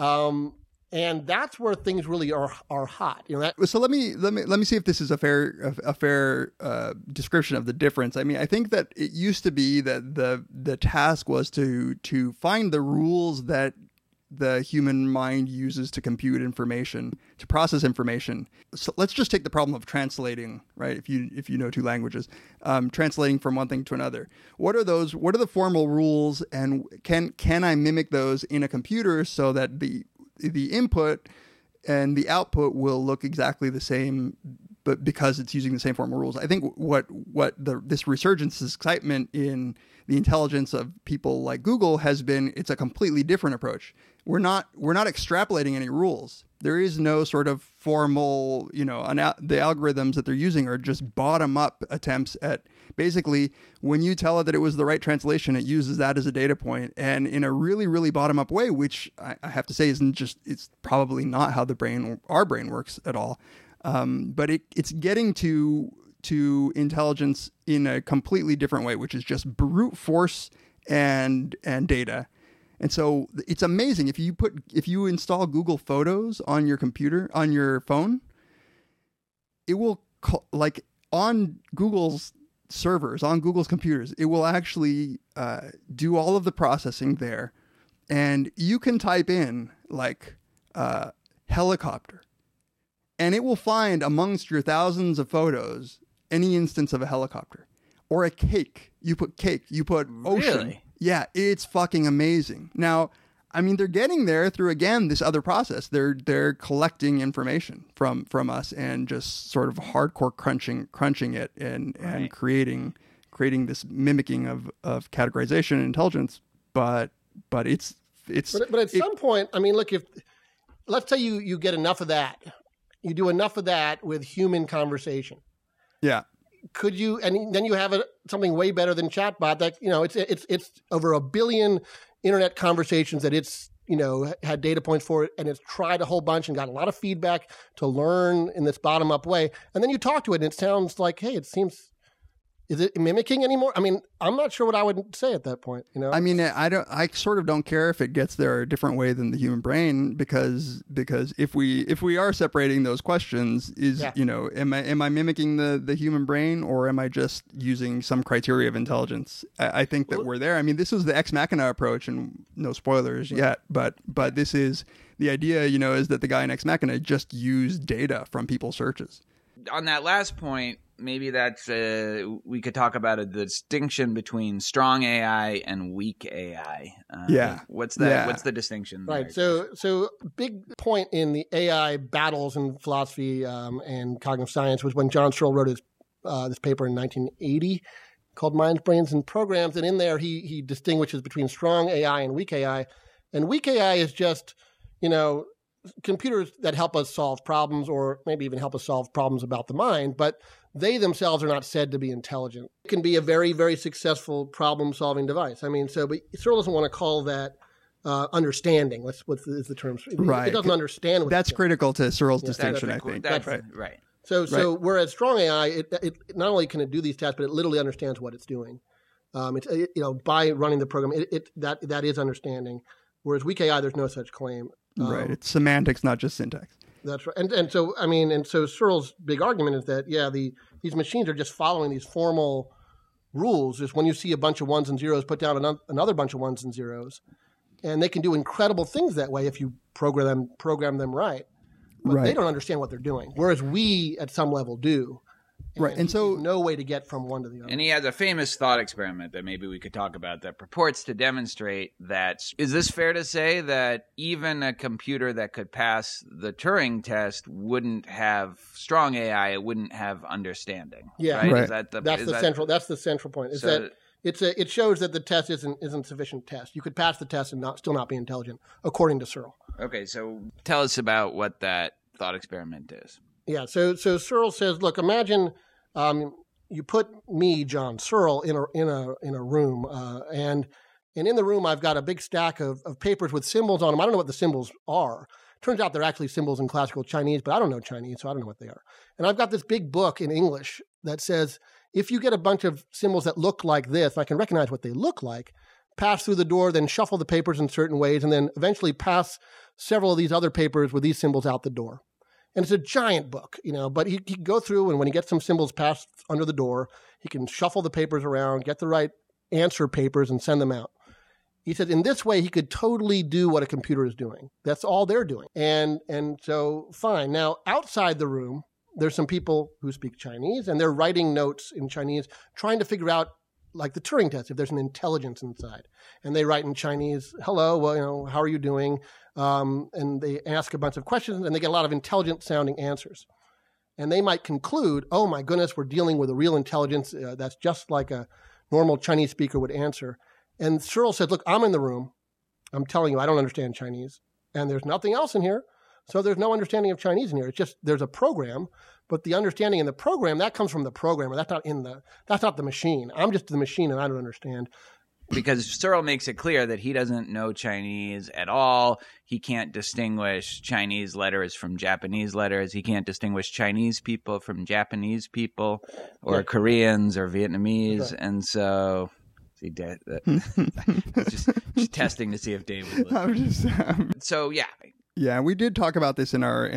And that's where things really are hot. So let me see if this is a fair description of the difference. I mean, I think that it used to be that the task was to find the rules that the human mind uses to compute information, to process information. So let's just take the problem of translating, right? If you know two languages, translating from one thing to another. What are those? What are the formal rules, and can I mimic those in a computer so that the input and the output will look exactly the same, but because it's using the same formal rules? I think this resurgence, this excitement in the intelligence of people like Google has been, it's a completely different approach. We're not extrapolating any rules. There is no sort of formal, the algorithms that they're using are just bottom up attempts at basically, when you tell it that it was the right translation, it uses that as a data point, and in a really, really bottom up way, which I have to say it's probably not how our brain works at all. But it's getting to intelligence in a completely different way, which is just brute force and data. And so it's amazing if you install Google Photos on your computer, on your phone, it will on Google's servers, on Google's computers, it will actually do all of the processing there, and you can type in helicopter, and it will find amongst your thousands of photos any instance of a helicopter. Or a cake. You put ocean. Really? Yeah, it's fucking amazing. Now, I mean, they're getting there through, again, this other process. They're collecting information from us and just sort of hardcore crunching it and creating this mimicking of categorization and intelligence. But at some point, I mean, look, let's say you get enough of that, you do enough of that with human conversation. Yeah. Could you, and then you have something way better than chatbot that, it's over 1 billion internet conversations that it's, had data points for it, and it's tried a whole bunch and got a lot of feedback to learn in this bottom up way. And then you talk to it and it sounds like, hey, is it mimicking anymore? I mean, I'm not sure what I would say at that point, I mean, I sort of don't care if it gets there a different way than the human brain, because if we are separating those questions, am I mimicking the human brain, or am I just using some criteria of intelligence? I think that we're there. I mean, this was the Ex Machina approach, and no spoilers yet, but this is the idea, is that the guy in Ex Machina just used data from people's searches. On that last point, maybe that's we could talk about the distinction between strong AI and weak AI. What's that? Yeah. What's the distinction? Right. there? So big point in the AI battles in philosophy and cognitive science was when John Searle wrote his this paper in 1980 called Minds, Brains, and Programs. And in there, he distinguishes between strong AI and weak AI. And weak AI is just, computers that help us solve problems or maybe even help us solve problems about the mind, but they themselves are not said to be intelligent. It can be a very, very successful problem-solving device. But Searle doesn't want to call that understanding. What is the term? Right. It doesn't understand what That's critical to Searle's Yeah, distinction, I That's think. That's right. right. So whereas strong AI, it not only can it do these tasks, but it literally understands what it's doing. By running the program, that is understanding. Whereas weak AI, there's no such claim. Right. It's semantics, not just syntax. That's right. And so Searle's big argument is that these machines are just following these formal rules. Just when you see a bunch of ones and zeros, put down another bunch of ones and zeros, and they can do incredible things that way if you program them right. But they don't understand what they're doing, whereas we at some level do. Right. And so there's no way to get from one to the other. And he has a famous thought experiment that maybe we could talk about that purports to demonstrate that. Is this fair to say that even a computer that could pass the Turing test wouldn't have strong AI? It wouldn't have understanding. Yeah. Right. Right. That's the central point. Is that it shows that the test isn't sufficient test. You could pass the test and still not be intelligent, according to Searle. Okay, so tell us about what that thought experiment is. Yeah, so Searle says, look, imagine you put me, John Searle, in a room, and in the room I've got a big stack of papers with symbols on them. I don't know what the symbols are. Turns out they're actually symbols in classical Chinese, but I don't know Chinese, so I don't know what they are. And I've got this big book in English that says, if you get a bunch of symbols that look like this, and I can recognize what they look like, pass through the door, then shuffle the papers in certain ways, and then eventually pass several of these other papers with these symbols out the door. And it's a giant book, but he can go through, and when he gets some symbols passed under the door, he can shuffle the papers around, get the right answer papers, and send them out. He said in this way, he could totally do what a computer is doing. That's all they're doing. And so, fine. Now, outside the room, there's some people who speak Chinese, and they're writing notes in Chinese, trying to figure out, like the Turing test, if there's an intelligence inside. And they write in Chinese, hello, well, how are you doing? And they ask a bunch of questions, and they get a lot of intelligent-sounding answers. And they might conclude, oh, my goodness, we're dealing with a real intelligence that's just like a normal Chinese speaker would answer. And Searle said, look, I'm in the room. I'm telling you, I don't understand Chinese. And there's nothing else in here. So there's no understanding of Chinese in here. It's just there's a program, but the understanding in the program, that comes from the programmer. That's not the machine. I'm just the machine, and I don't understand. Because Searle makes it clear that he doesn't know Chinese at all. He can't distinguish Chinese letters from Japanese letters. He can't distinguish Chinese people from Japanese people or Koreans or Vietnamese. Right. And so... See, just testing to see if Dave would listen. So, yeah. Yeah, we did talk about this in our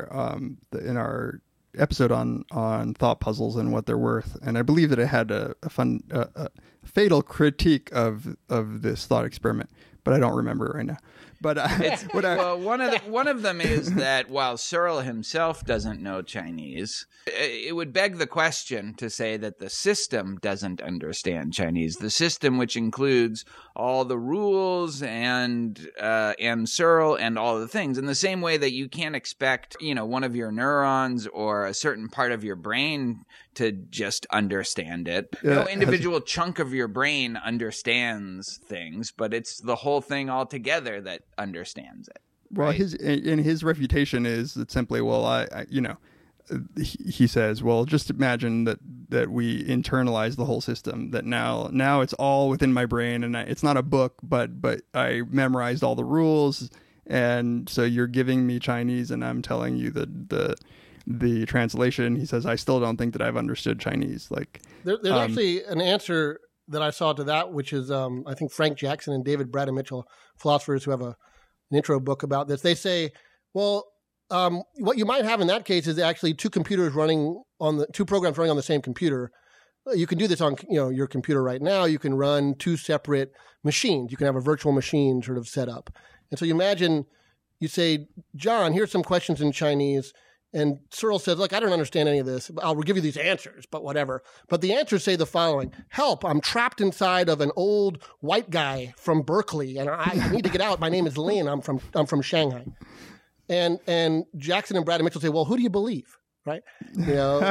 episode on thought puzzles and what they're worth, and I believe that it had a fatal critique of this thought experiment, but I don't remember it right now. But one of them is that while Searle himself doesn't know Chinese, it would beg the question to say that the system doesn't understand Chinese. The system, which includes all the rules and Searle and all the things, in the same way that you can't expect, one of your neurons or a certain part of your brain to just understand it. No individual chunk of your brain understands things, but it's the whole thing altogether that understands it. Well, right? his refutation is that simply, he says, well, just imagine that we internalize the whole system, that now it's all within my brain, and it's not a book, but I memorized all the rules, and so you're giving me Chinese, and I'm telling you the translation. He says, I still don't think that I've understood Chinese. Like there's actually an answer that I saw to that, which is I think Frank Jackson and David Braddon Mitchell, philosophers who have an intro book about this. They say, well, what you might have in that case is actually two programs running on the same computer. You can do this on your computer right now. You can run two separate machines. You can have a virtual machine sort of set up. And so you imagine, you say, John, here's some questions in Chinese. And Searle says, look, I don't understand any of this. I'll give you these answers, but whatever. But the answers say the following: help, I'm trapped inside of an old white guy from Berkeley, and I need to get out. My name is Lin. I'm from Shanghai. And Jackson and Brad and Mitchell say, well, who do you believe? Right? And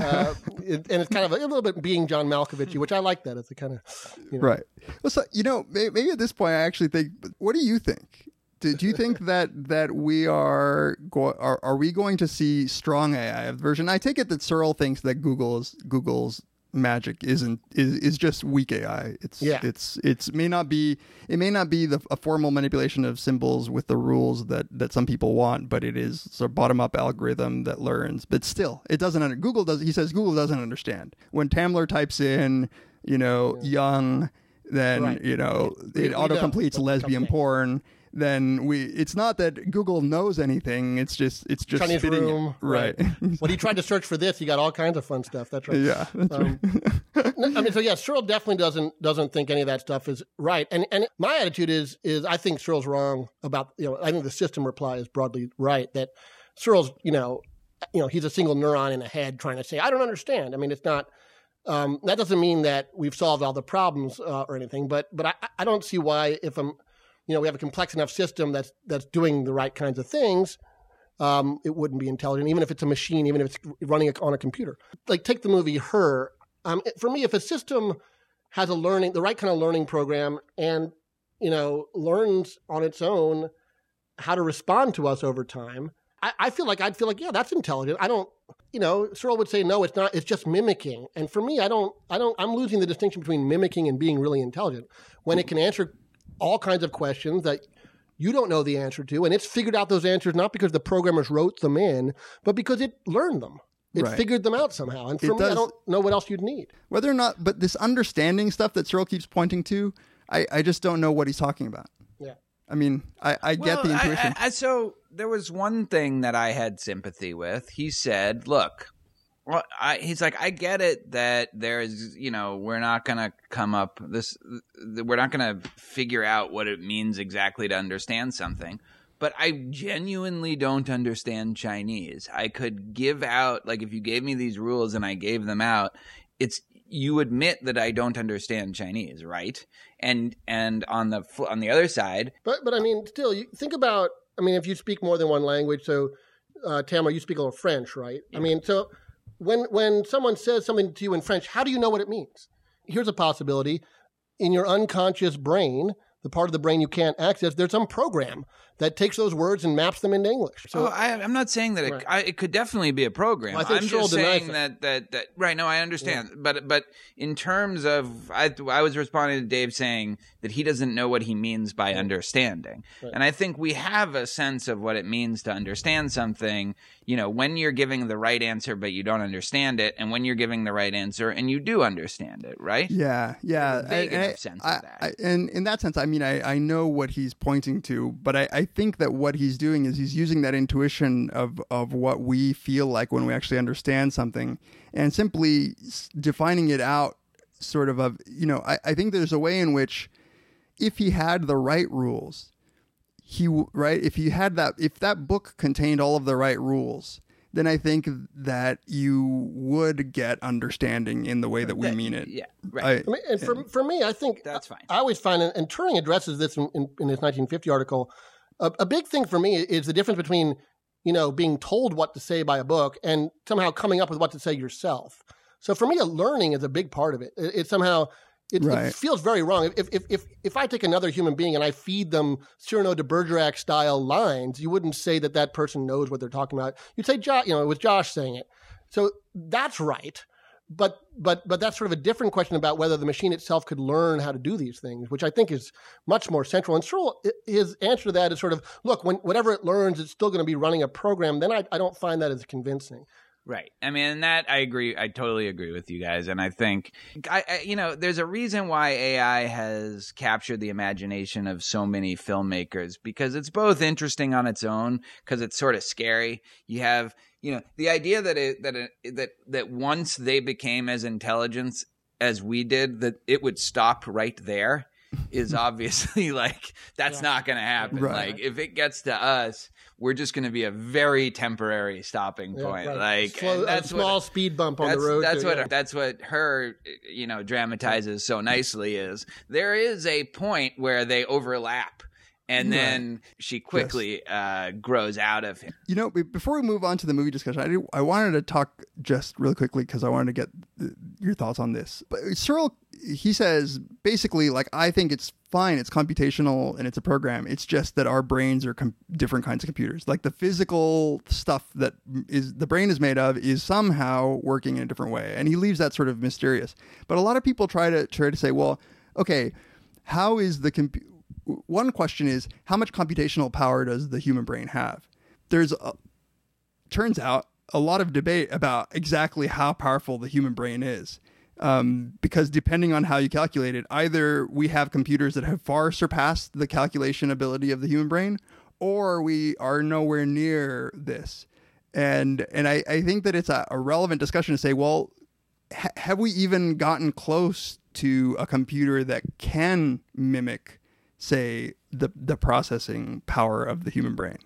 it's kind of a little bit being John Malkovich, which I like that. It's a kind of, Right. Well, so, maybe at this point, I actually think, what do you think? Do you think that we are we going to see strong AI version? I take it that Searle thinks that Google's magic is just weak AI. It may not be a formal manipulation of symbols with the rules that some people want, but it is a bottom up algorithm that learns. But still, it doesn't. He says Google doesn't understand when Tamler types in young, then Right. it autocompletes lesbian porn. Then it's not that Google knows anything. It's just Chinese spitting it. room. Right. When he tried to search for this, he got all kinds of fun stuff. That's right. Yeah. That's right. I mean, so yeah, Searle definitely doesn't think any of that stuff is right. And my attitude is I think Searle's wrong about, I think the system reply is broadly right, that Searle's, he's a single neuron in a head trying to say, I don't understand. I mean, it's not, that doesn't mean that we've solved all the problems or anything, but I don't see why if we have a complex enough system that's doing the right kinds of things, it wouldn't be intelligent, even if it's a machine, even if it's running on a computer. Like, take the movie Her. For me, if a system has the right kind of learning program and, learns on its own how to respond to us over time, I'd feel like, yeah, that's intelligent. I don't, Searle would say, no, it's not, it's just mimicking. And for me, I'm losing the distinction between mimicking and being really intelligent when it can answer all kinds of questions that you don't know the answer to, and it's figured out those answers not because the programmers wrote them in, but because it learned them. It Right. figured them out somehow. And for me, I don't know what else you'd need. Whether or not, but this understanding stuff that Searle keeps pointing to, I just don't know what he's talking about. Yeah. I mean, I get the intuition. So there was one thing that I had sympathy with. He said, look, he's like, I get it that there's, we're not going to we're not going to figure out what it means exactly to understand something. But I genuinely don't understand Chinese. I could give out, like, if you gave me these rules and I gave them out, you admit that I don't understand Chinese, right? And on the other side, But I mean, still, you think about, if you speak more than one language, so Tamara, you speak a little French, right? Yeah. I mean, so when someone says something to you in French, how do you know what it means? Here's a possibility. In your unconscious brain, the part of the brain you can't access, there's some program that takes those words and maps them into English. So I'm not saying that it could definitely be a program. Well, I think I'm Searle just saying denies that right. No, I understand. Yeah. But in terms of, I was responding to Dave saying that he doesn't know what he means by understanding. Right. And I think we have a sense of what it means to understand something, when you're giving the right answer but you don't understand it, and when you're giving the right answer and you do understand it, right? Yeah. There's a vague enough sense of that. And in that sense, I know what he's pointing to, but I think that what he's doing is he's using that intuition of what we feel like when we actually understand something and simply defining it out sort of, I think there's a way in which if he had the right rules, if that book contained all of the right rules, then I think that you would get understanding in the way that we mean it. Yeah, right. For me, I think that's fine. I always find, and Turing addresses this in his 1950 article, a big thing for me is the difference between, being told what to say by a book and somehow coming up with what to say yourself. So for me, learning is a big part of it. It somehow, it feels very wrong. If I take another human being and I feed them Cyrano de Bergerac style lines, you wouldn't say that person knows what they're talking about. You'd say, it was Josh saying it. So that's right. But that's sort of a different question about whether the machine itself could learn how to do these things, which I think is much more central. And Searle, his answer to that is sort of, look, whatever it learns, it's still going to be running a program. Then I don't find that as convincing. Right. I mean, that I agree. I totally agree with you guys. And I think, there's a reason why AI has captured the imagination of so many filmmakers, because it's both interesting on its own, because it's sort of scary. You have, the idea that once they became as intelligent as we did, that it would stop right there is obviously like that's not going to happen. Right. Like if it gets to us, we're just going to be a very temporary stopping point. Like and a small speed bump on the road. That's what her dramatizes so nicely is there is a point where they overlap. And then she quickly grows out of him. Before we move on to the movie discussion, I wanted to talk just really quickly because I wanted to get your thoughts on this. But Searle, he says, basically, like, I think it's fine. It's computational and it's a program. It's just that our brains are different kinds of computers. Like the physical stuff that the brain is made of is somehow working in a different way. And he leaves that sort of mysterious. But a lot of people try to say, well, okay, how is the one question is, how much computational power does the human brain have? Turns out a lot of debate about exactly how powerful the human brain is. Because depending on how you calculate it, either we have computers that have far surpassed the calculation ability of the human brain, or we are nowhere near this. And I think that it's a relevant discussion to say, well, have we even gotten close to a computer that can mimic, say, the processing power of the human brain?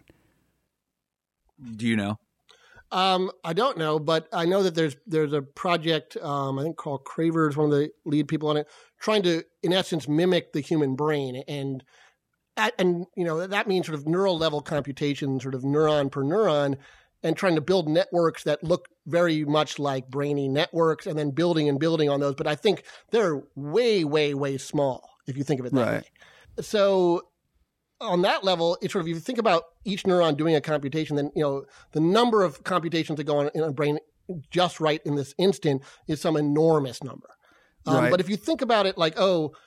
Do you know? I don't know, but I know that there's a project, I think called Craver is one of the lead people on it, trying to, in essence, mimic the human brain. And that means sort of neural level computation, sort of neuron per neuron, and trying to build networks that look very much like brainy networks and then building on those. But I think they're way, way, way small if you think of it that way. So on that level, it's sort of, if you think about each neuron doing a computation, then, the number of computations that go on in a brain just right in this instant is some enormous number. But if you think about it like,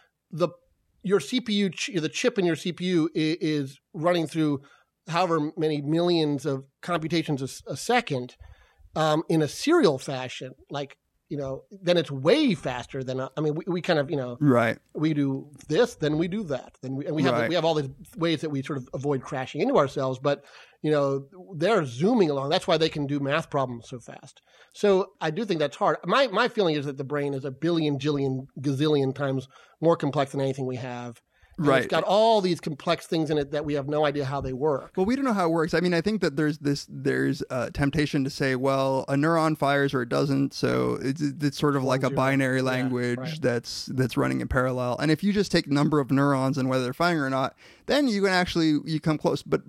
your CPU, the chip in your CPU is running through however many millions of computations a second in a serial fashion, like, then it's way faster than, we kind of, we do this, then we do that. We have all these ways that we sort of avoid crashing into ourselves, but, they're zooming along. That's why they can do math problems so fast. So I do think that's hard. My feeling is that the brain is a billion, jillion, gazillion times more complex than anything we have. And it's got all these complex things in it that we have no idea how they work. Well, we don't know how it works. I mean, I think that there's a temptation to say, well, a neuron fires or it doesn't. So it's sort of like a binary language that's running in parallel. And if you just take number of neurons and whether they're firing or not, then you come close. But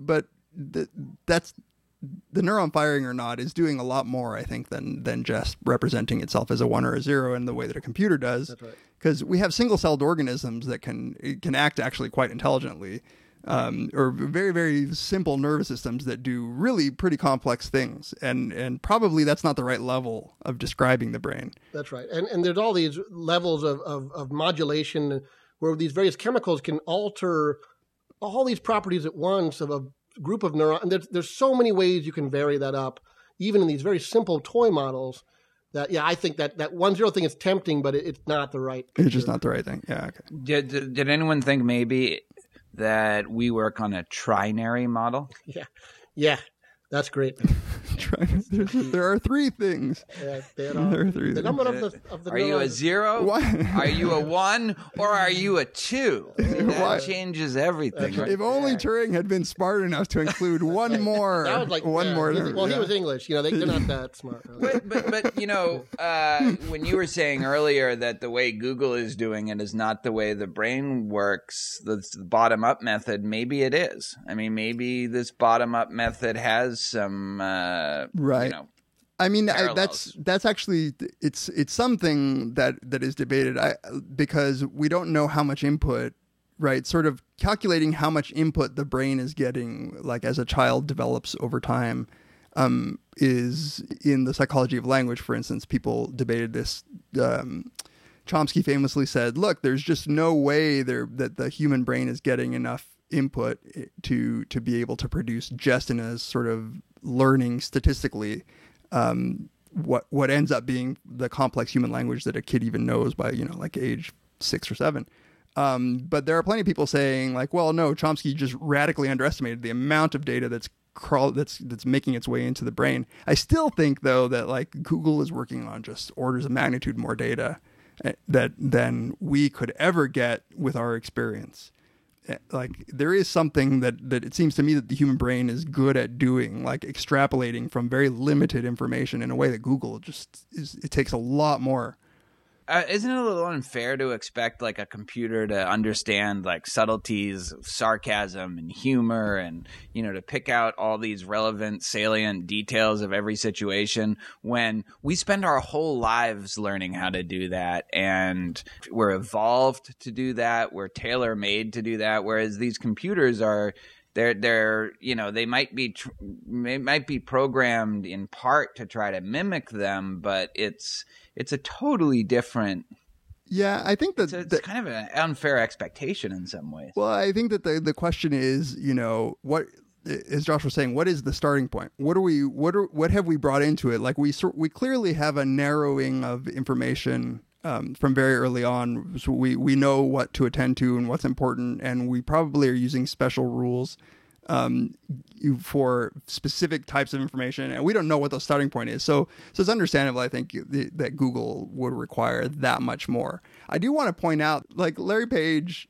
that's the neuron firing or not is doing a lot more, I think, than just representing itself as a 1 or a 0 in the way that a computer does. That's right. Because we have single-celled organisms that can act actually quite intelligently, or very, very simple nervous systems that do really pretty complex things. And probably that's not the right level of describing the brain. That's right. And there's all these levels of modulation where these various chemicals can alter all these properties at once of a group of neurons. And there's so many ways you can vary that up, even in these very simple toy models. I think that 1-0 thing is tempting, but it's not the right. It's just not the right thing. Yeah. Okay. Did anyone think maybe that we work on a trinary model? Yeah, that's great. There are 3 things. There are 3. The number of the Are you a 0? Are you a 1? Or are you a 2? That changes everything. If only Turing had been smart enough to include one more. That was like one more. Well, he was English. They're not that smart. Really. But when you were saying earlier that the way Google is doing it is not the way the brain works, the bottom-up method, maybe it is. I mean, maybe this bottom-up method has some I mean, that's actually it's something that is debated because we don't know how much input, right? Sort of calculating how much input the brain is getting, like as a child develops over time, is in the psychology of language, for instance. People debated this. Chomsky famously said, "Look, there's just no way that the human brain is getting enough input to be able to produce just in a sort of learning statistically what ends up being the complex human language that a kid even knows by like age 6 or 7." But there are plenty of people saying like, well, no, Chomsky just radically underestimated the amount of data that's making its way into the brain. I still think though that like Google is working on just orders of magnitude more data. than we could ever get with our experience. Like there is something that it seems to me that the human brain is good at doing, like extrapolating from very limited information in a way that Google it takes a lot more. Isn't it a little unfair to expect like a computer to understand like subtleties of sarcasm and humor and, you know, to pick out all these relevant, salient details of every situation when we spend our whole lives learning how to do that, and we're evolved to do that, we're tailor-made to do that, whereas these computers are they're you know, they might be programmed in part to try to mimic them, but it's a totally different. Yeah, I think that it's kind of an unfair expectation in some ways. Well, I think that the question is, you know, what, as Josh was saying, what is the starting point? What have we brought into it? Like we clearly have a narrowing of information from very early on. So we know what to attend to and what's important, and we probably are using special rules for specific types of information, and we don't know what the starting point is. So it's understandable, I think, that Google would require that much more. I do want to point out, like Larry Page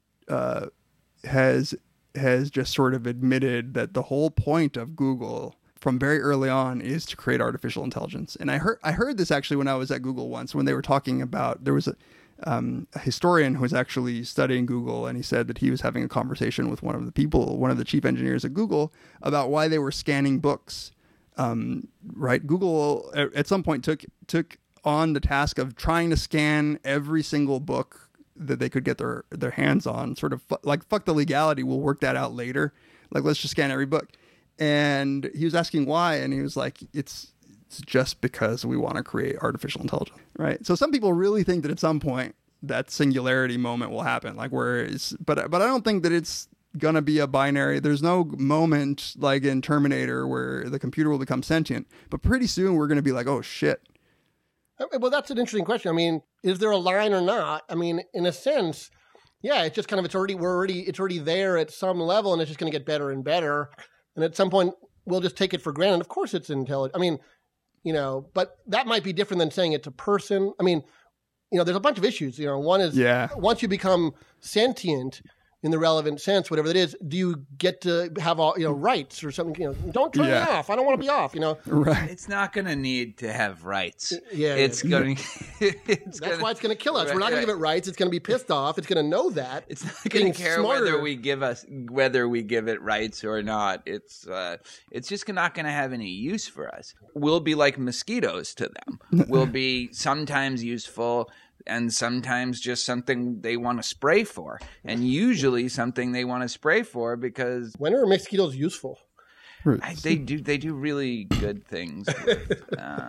has just sort of admitted that the whole point of Google from very early on is to create artificial intelligence. And I heard this actually when I was at Google once, when they were talking about, there was a historian who was actually studying Google, and he said that he was having a conversation with one of the chief engineers at Google about why they were scanning books. Right? Google at some point took on the task of trying to scan every single book that they could get their hands on, sort of like, fuck the legality, we'll work that out later. Like, let's just scan every book. And he was asking why, and he was like, it's just because we want to create artificial intelligence, right? So some people really think that at some point that singularity moment will happen, like but I don't think that it's gonna be a binary. There's no moment like in Terminator where the computer will become sentient, but pretty soon we're gonna be like, oh shit. Well, that's an interesting question. I mean, is there a line or not? I mean, in a sense, yeah, it's just kind of it's already there at some level, and it's just going to get better and better. And at some point, we'll just take it for granted. Of course, it's intelligent. I mean, you know, but that might be different than saying it's a person. I mean, you know, there's a bunch of issues. You know, one is once you become sentient in the relevant sense, whatever that is, do you get to have all, you know, rights or something? You know, don't turn me off. I don't want to be off. You know, right? It's not going to need to have rights. Yeah, it's going. That's why it's going to kill us. We're not going to give it rights. It's going to be pissed off. It's going to know that. It's not going to care whether we give it rights or not. It's just not going to have any use for us. We'll be like mosquitoes to them. We'll be sometimes useful, and sometimes just something they want to spray for, and usually something they want to spray for because when are mosquitoes useful? They do really good things with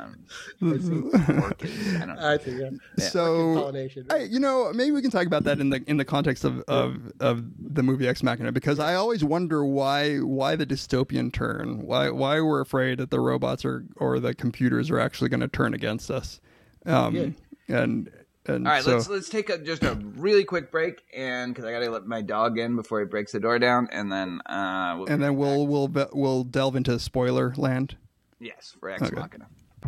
orchids. I don't know. I think so. Pollination. You know, maybe we can talk about that in the context of the movie Ex Machina, because I always wonder why the dystopian turn. Why we're afraid that the robots or the computers are actually going to turn against us. All right, let's take just a really quick break, and because I gotta let my dog in before he breaks the door down, and then we'll delve into spoiler land. Yes, for Ex Machina.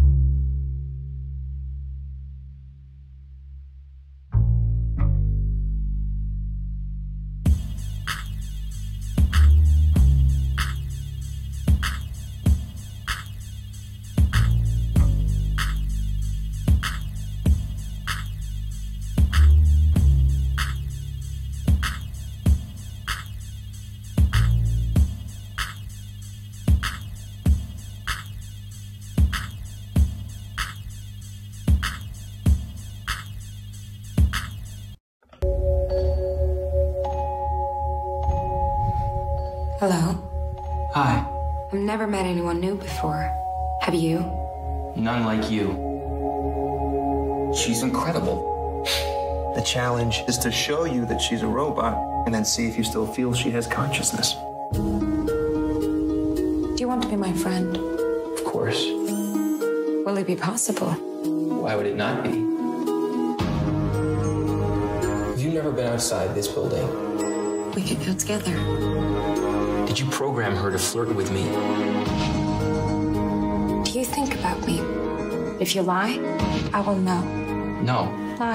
Hello. Hi. I've never met anyone new before. Have you? None like you. She's incredible. The challenge is to show you that she's a robot and then see if you still feel she has consciousness. Do you want to be my friend? Of course. Will it be possible? Why would it not be? Have you never been outside this building? We could go together. Did you program her to flirt with me? Do you think about me? If you lie, I will know. No. fly.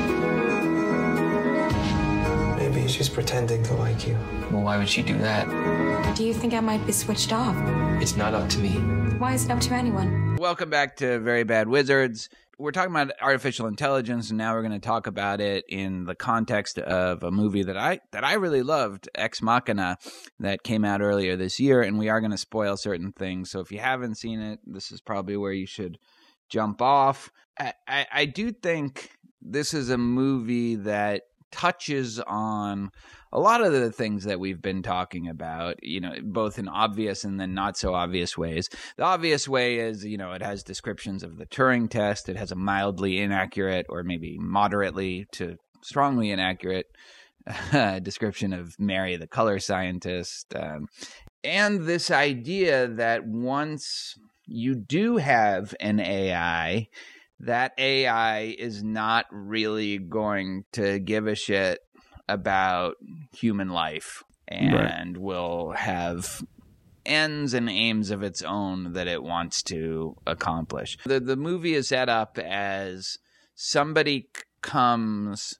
Maybe she's pretending to like you. Well, why would she do that? Do you think I might be switched off? It's not up to me. Why is it up to anyone? Welcome back to Very Bad Wizards. We're talking about artificial intelligence, and now we're going to talk about it in the context of a movie that I really loved, Ex Machina, that came out earlier this year, and we are going to spoil certain things. So if you haven't seen it, this is probably where you should jump off. I do think this is a movie that touches on a lot of the things that we've been talking about, you know, both in obvious and then not so obvious ways. The obvious way is, you know, it has descriptions of the Turing test. It has a mildly inaccurate or maybe moderately to strongly inaccurate description of Mary, the color scientist. And this idea that once you do have an AI, that AI is not really going to give a shit about human life and will have ends and aims of its own that it wants to accomplish. The movie is set up as somebody comes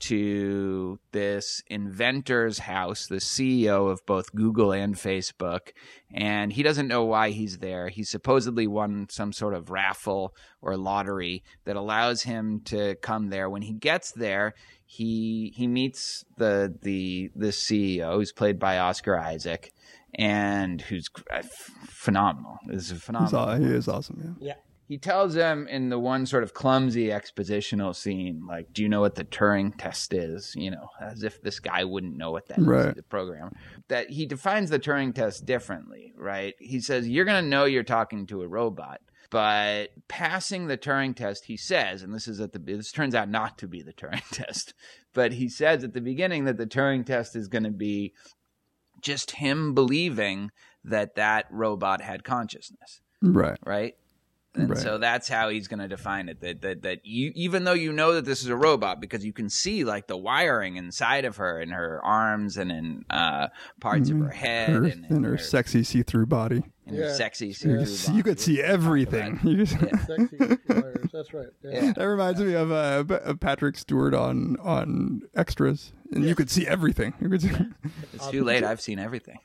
to this inventor's house, the CEO of both Google and Facebook, and he doesn't know why he's there. He supposedly won some sort of raffle or lottery that allows him to come there. When he gets there, he meets the CEO, who's played by Oscar Isaac, and who's phenomenal. This is phenomenal. He is awesome. Yeah. He tells him in the one sort of clumsy expositional scene, like, do you know what the Turing test is? You know, as if this guy wouldn't know what that is, the programmer. That he defines the Turing test differently, right? He says, you're going to know you're talking to a robot. But passing the Turing test, he says, and this turns out not to be the Turing test, but he says at the beginning that the Turing test is going to be just him believing that robot had consciousness. Right? And so that's how he's going to define it. That you, even though you know that this is a robot, because you can see like the wiring inside of her, in her arms and in parts of her head, and her sexy see-through body. Her sexy see-through body. You could see everything. Sexy wires. That's right. Yeah. That reminds me of Patrick Stewart on Extras, and you could see everything. It's too late. I've seen everything.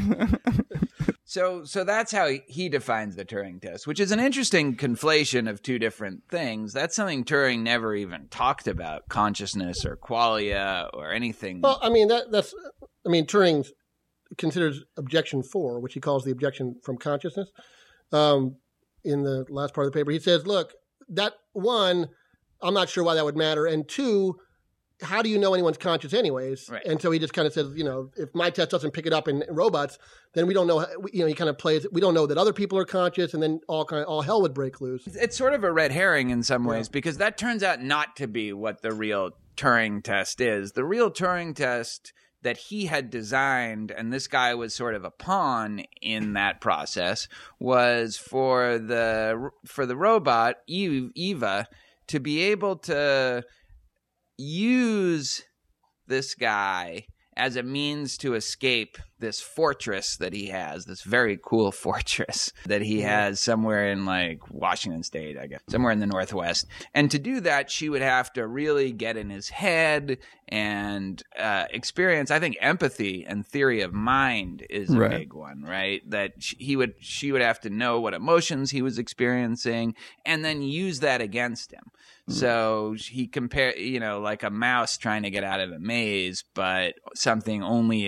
So that's how he defines the Turing test, which is an interesting conflation of two different things. That's something Turing never even talked about, consciousness or qualia or anything. Well, I mean, Turing considers objection 4, which he calls the objection from consciousness. In the last part of the paper, he says, look, that one, I'm not sure why that would matter. And 2, how do you know anyone's conscious anyways? Right. And so he just kind of says, you know, if my test doesn't pick it up in robots, then we don't know, you know, he kind of plays, we don't know that other people are conscious, and then all hell would break loose. It's sort of a red herring in some ways, because that turns out not to be what the real Turing test is. The real Turing test that he had designed, and this guy was sort of a pawn in that process, was for the robot, Eva, to be able to use this guy as a means to escape this fortress that he has, this very cool fortress that he has somewhere in like Washington State, I guess, somewhere in the Northwest. And to do that, she would have to really get in his head and experience, I think, empathy and theory of mind is a big one, right? That she would have to know what emotions he was experiencing and then use that against him. So he compared, you know, like a mouse trying to get out of a maze, but something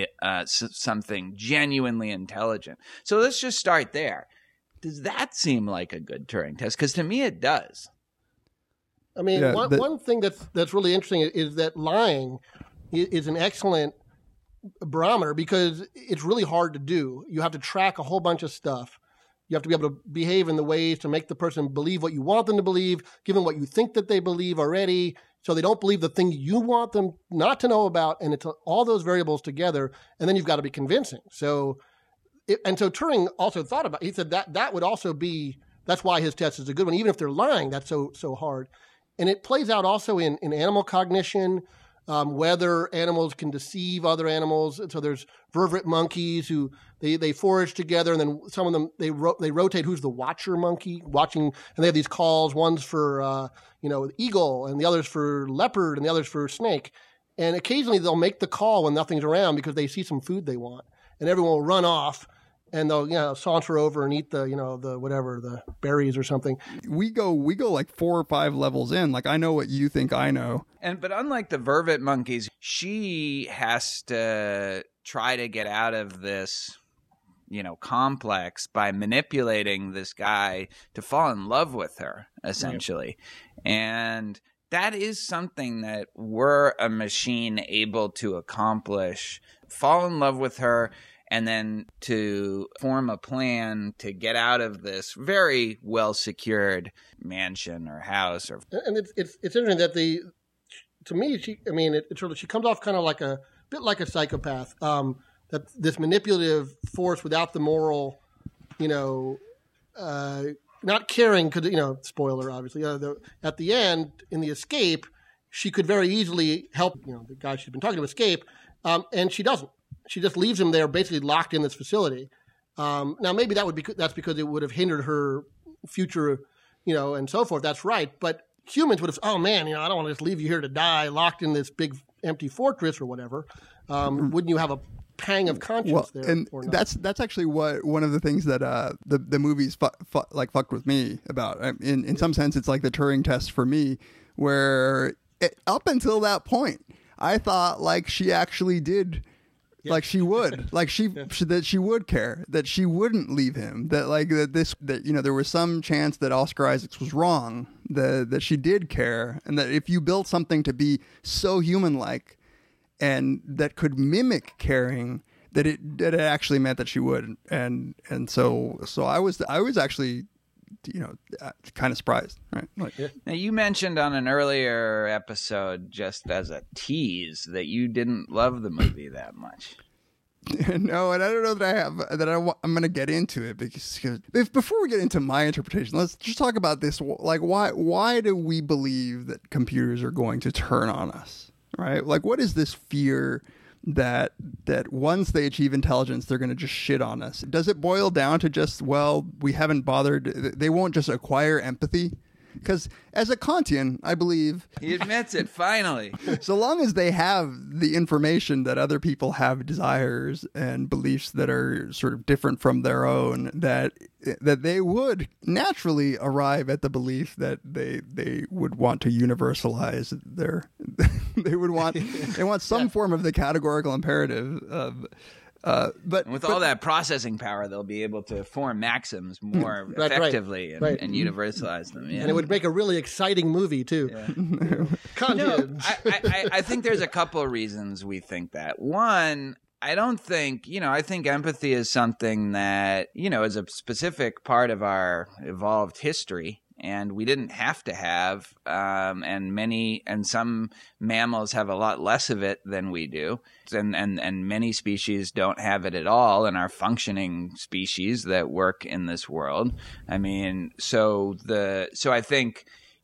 genuinely intelligent. So let's just start there. Does that seem like a good Turing test? Because to me, it does. I mean, one thing that's really interesting is that lying is an excellent barometer, because it's really hard to do. You have to track a whole bunch of stuff. You have to be able to behave in the ways to make the person believe what you want them to believe, give them what you think that they believe already, so they don't believe the thing you want them not to know about, and it's all those variables together, and then you've got to be convincing. So Turing also thought about, he said that would also be, that's why his test is a good one, even if they're lying, that's so hard. And it plays out also in animal cognition. whether animals can deceive other animals. So there's vervet monkeys who they forage together, and then some of them they rotate who's the watcher monkey watching, and they have these calls. One's for eagle, and the other's for leopard, and the other's for snake. And occasionally they'll make the call when nothing's around because they see some food they want, and everyone will run off. And they'll saunter over and eat the berries or something. We go like 4 or 5 levels in. Like, I know what you think I know. But unlike the vervet monkeys, she has to try to get out of this, complex by manipulating this guy to fall in love with her, essentially. Right. And that is something that were a machine able to accomplish. Fall in love with her, and then to form a plan to get out of this very well-secured mansion or house. And it's interesting that to me, she comes off kind of like a bit like a psychopath. That this manipulative force without the moral, not caring, because, spoiler, obviously. At the end, in the escape, she could very easily help, the guy she's been talking to escape, and she doesn't. She just leaves him there, basically locked in this facility. Now, maybe that's because it would have hindered her future, and so forth. That's right. But humans would have, oh man, I don't want to just leave you here to die, locked in this big empty fortress or whatever. Wouldn't you have a pang of conscience there? And or not? that's actually one of the things that the movies fucked with me about. In some sense, it's like the Turing test for me, where up until that point, I thought like she actually did. Yeah. Like she would, like that she would care, that she wouldn't leave him, that there was some chance that Oscar Isaacs was wrong, that she did care, and that if you built something to be so human-like and that could mimic caring, that it actually meant that she would, and so I was actually, kind of surprised, right? Now, you mentioned on an earlier episode, just as a tease, that you didn't love the movie that much. No, and I don't know that I'm going to get into it, because before we get into my interpretation, let's just talk about this. Like, why do we believe that computers are going to turn on us, right? Like, what is this fear that once they achieve intelligence, they're going to just shit on us? Does it boil down to just, we haven't bothered, they won't just acquire empathy? Because as a Kantian, I believe... He admits it, finally. So long as they have the information that other people have desires and beliefs that are sort of different from their own, that they would naturally arrive at the belief that they would want to universalize they want some form of the categorical imperative of... But with all that processing power, they'll be able to form maxims more effectively and universalize them. Yeah. And it would make a really exciting movie, too. Yeah. I think there's a couple of reasons we think that. One, I don't think, I think empathy is something that, is a specific part of our evolved history. And we didn't have to have, and some mammals have a lot less of it than we do, and many species don't have it at all, and are functioning species that work in this world. I mean, so I think,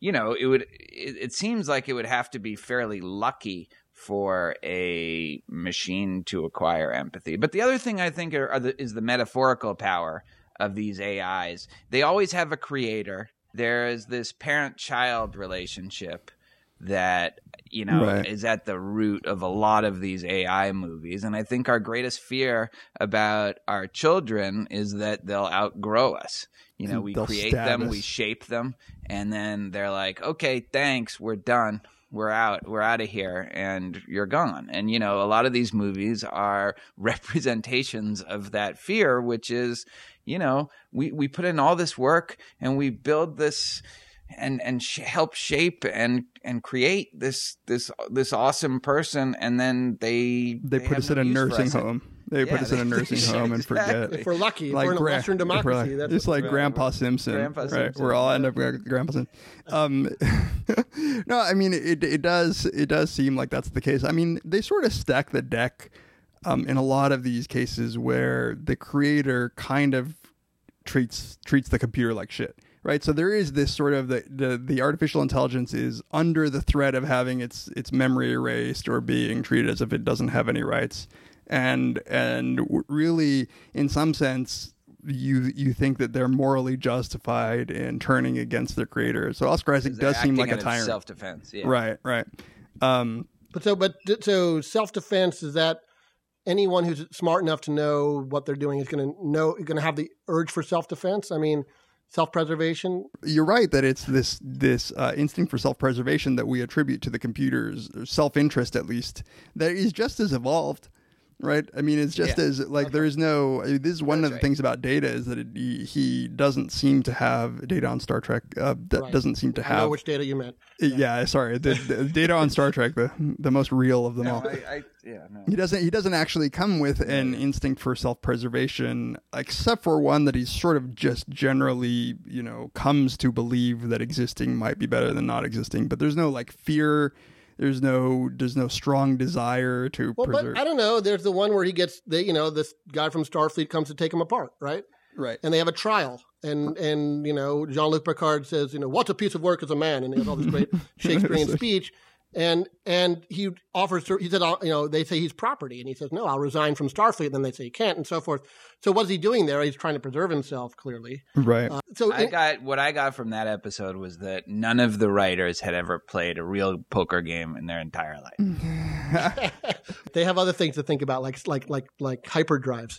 it seems like it would have to be fairly lucky for a machine to acquire empathy. But the other thing I think is the metaphorical power of these AIs. They always have a creator. There is this parent-child relationship that, is at the root of a lot of these AI movies. And I think our greatest fear about our children is that they'll outgrow us. We create them, we shape them, and then they're like, okay, thanks, we're done. We're out of here, and you're gone. And, a lot of these movies are representations of that fear, which is, we put in all this work and we build this and help shape and create this awesome person, and then they put us in a nursing home. They put us in a nursing home and forget. If we're lucky, if we're in a Western democracy. That's just like Grandpa Simpson. Right? We're all end up with Grandpa Simpson. No, I mean, it does seem like that's the case. I mean, they sort of stack the deck in a lot of these cases where the creator kind of treats the computer like shit. right? So there is this sort of the artificial intelligence is under the threat of having its memory erased or being treated as if it doesn't have any rights, and really, in some sense, you think that they're morally justified in turning against their creator. So Oscar Isaac does seem like a tyrant. Self-defense, yeah. Right. So self-defense, is that anyone who's smart enough to know what they're doing is going to have the urge for self-defense? I mean, self-preservation? You're right that it's this instinct for self-preservation that we attribute to the computers, or self-interest at least, that is just as evolved. Right. I mean, it's just as like there is no. I mean, this is one of the things about Data is that he doesn't seem to have Data on Star Trek. Doesn't seem to have. I know which Data you meant. Yeah, sorry, the Data on Star Trek, the most real of them all. He doesn't actually come with an instinct for self-preservation, except for one that he's sort of just generally, comes to believe that existing might be better than not existing. But there's no like fear. There's no strong desire to preserve. But I don't know. There's the one where he gets this guy from Starfleet comes to take him apart, right? Right. And they have a trial, and Jean-Luc Picard says, what's a piece of work as a man, and he has all this great Shakespearean speech, and he offers, he said, they say he's property, and he says, no, I'll resign from Starfleet, and then they say he can't, and so forth. So what's he doing there? He's trying to preserve himself, clearly. Right. What I got from that episode was that none of the writers had ever played a real poker game in their entire life. They have other things to think about, like hyperdrives.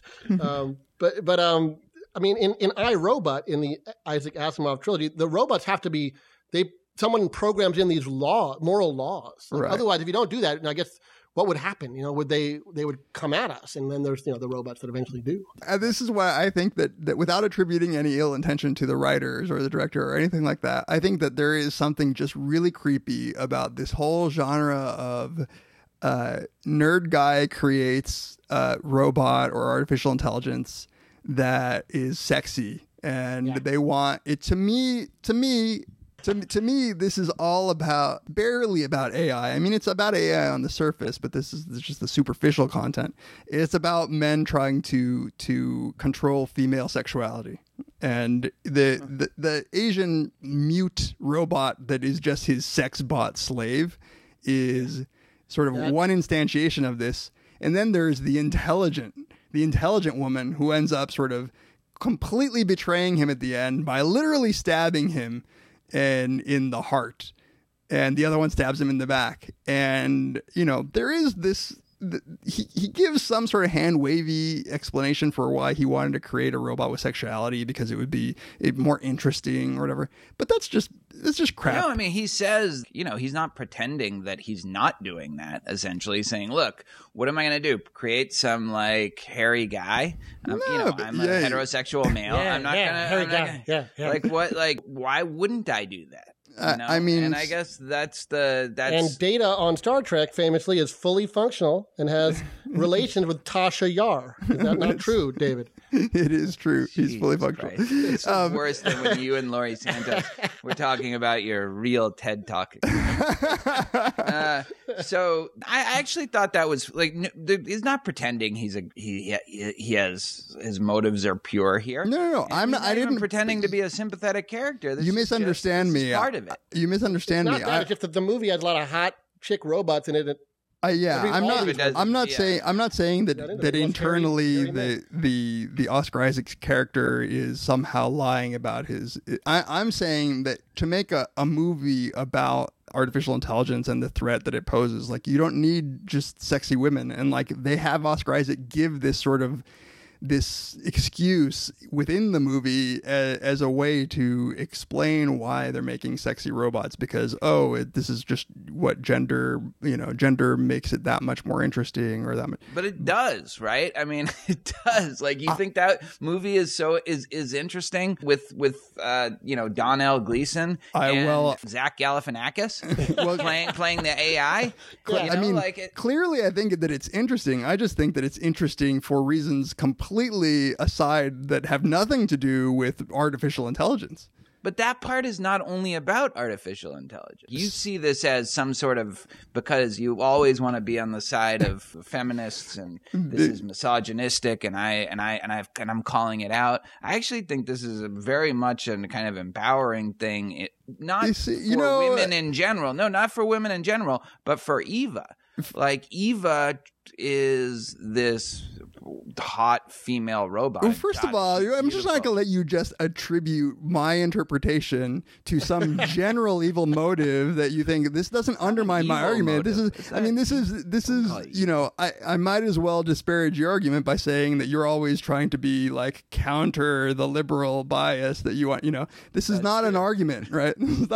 I mean, in I, Robot, in the Isaac Asimov trilogy, the robots have to be someone programs in these moral laws. Right. Otherwise, if you don't do that, I guess what would happen? Would they would come at us, and then there's the robots that eventually do. This is why I think that without attributing any ill intention to the writers or the director or anything like that, I think that there is something just really creepy about this whole genre of nerd guy creates robot or artificial intelligence that is sexy, and they want it. To me, this is all barely about AI. I mean, it's about AI on the surface, but this is just the superficial content. It's about men trying to control female sexuality, and the Asian mute robot that is just his sex bot slave is sort of one instantiation of this. And then there's the intelligent woman who ends up sort of completely betraying him at the end by literally stabbing him in the heart, and the other one stabs him in the back. And there is this. He gives some sort of hand wavy explanation for why he wanted to create a robot with sexuality, because it would be more interesting or whatever. But that's just crap. No, I mean, he says, he's not pretending that he's not doing that. Essentially saying, look, what am I going to do? Create some like hairy guy? I'm a heterosexual male. I'm not gonna. Like what? Like why wouldn't I do that? I mean, and I guess that's and Data on Star Trek famously is fully functional and has relations with Tasha Yar. Is that not true, David? It is true. He's fully functional. It's worse than when you and Laurie Santos were talking about your real TED Talk. So I actually thought that was like, he's not pretending he has his motives are pure here. No. I didn't pretending to be a sympathetic character. You misunderstand me. Part of it. You misunderstand me. It's just that the movie has a lot of hot chick robots in it. I'm not saying that internally the Oscar Isaac character is somehow lying about his. I'm saying that to make a movie about artificial intelligence and the threat that it poses, like, you don't need just sexy women, and like they have Oscar Isaac give this sort of this excuse within the movie as a way to explain why they're making sexy robots, because this is just what gender makes it that much more interesting, or that much. But it does, right? I mean, it does. Like, you think that movie is interesting with Donnell Gleeson and Zach Galifianakis playing the AI. Clearly I think that it's interesting. I just think that it's interesting for reasons completely aside that have nothing to do with artificial intelligence. But that part is not only about artificial intelligence. You see this as some sort of, because you always want to be on the side of feminists, and this is misogynistic, and I'm calling it out. I actually think this is a very much a kind of empowering thing, not for women in general. No, not for women in general, but for Eva. Like, Eva is this hot female robot. Well, first of all, I'm just not going to let you just attribute my interpretation to some general evil motive that you think this doesn't undermine my argument. Motive. This is, you know, I might as well disparage your argument by saying that you're always trying to be like counter the liberal bias that you want. You know, this is not an argument, right?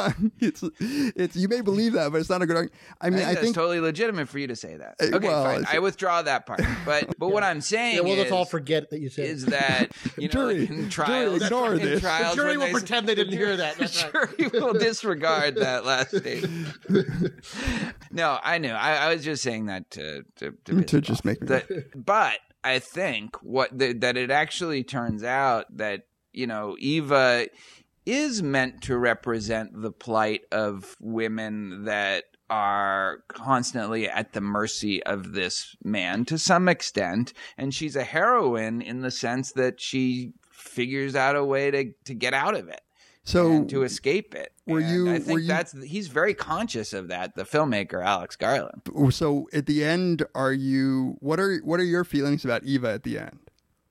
It's you may believe that, but it's not a good argument. I mean, I think it's totally legitimate for you to say that. Okay, fine. I withdraw that part. But what I'm saying we'll just all forget that you said is that, you know, jury, in trials, ignore this. The jury will pretend they didn't hear that. That's the jury will disregard that last statement. No, I knew. I was just saying that to just make me. But I think that it actually turns out that, you know, Eva is meant to represent the plight of women that are constantly at the mercy of this man to some extent, and she's a heroine in the sense that she figures out a way to get out of it, so to escape it. He's very conscious of that, the filmmaker Alex Garland. So at the end, what are your feelings about Eva at the end?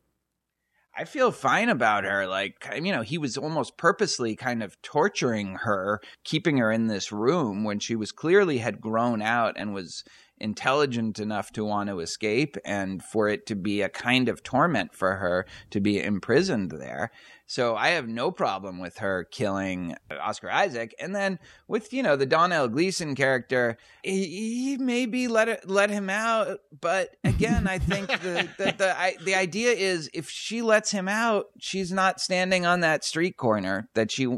I feel fine about her. Like, you know, he was almost purposely kind of torturing her, keeping her in this room when she was clearly had grown out and was intelligent enough to want to escape, and for it to be a kind of torment for her to be imprisoned there. So I have no problem with her killing Oscar Isaac. And then with, you know, the Donnell Gleeson character, he maybe let him out. But again, I think the idea is if she lets him out, she's not standing on that street corner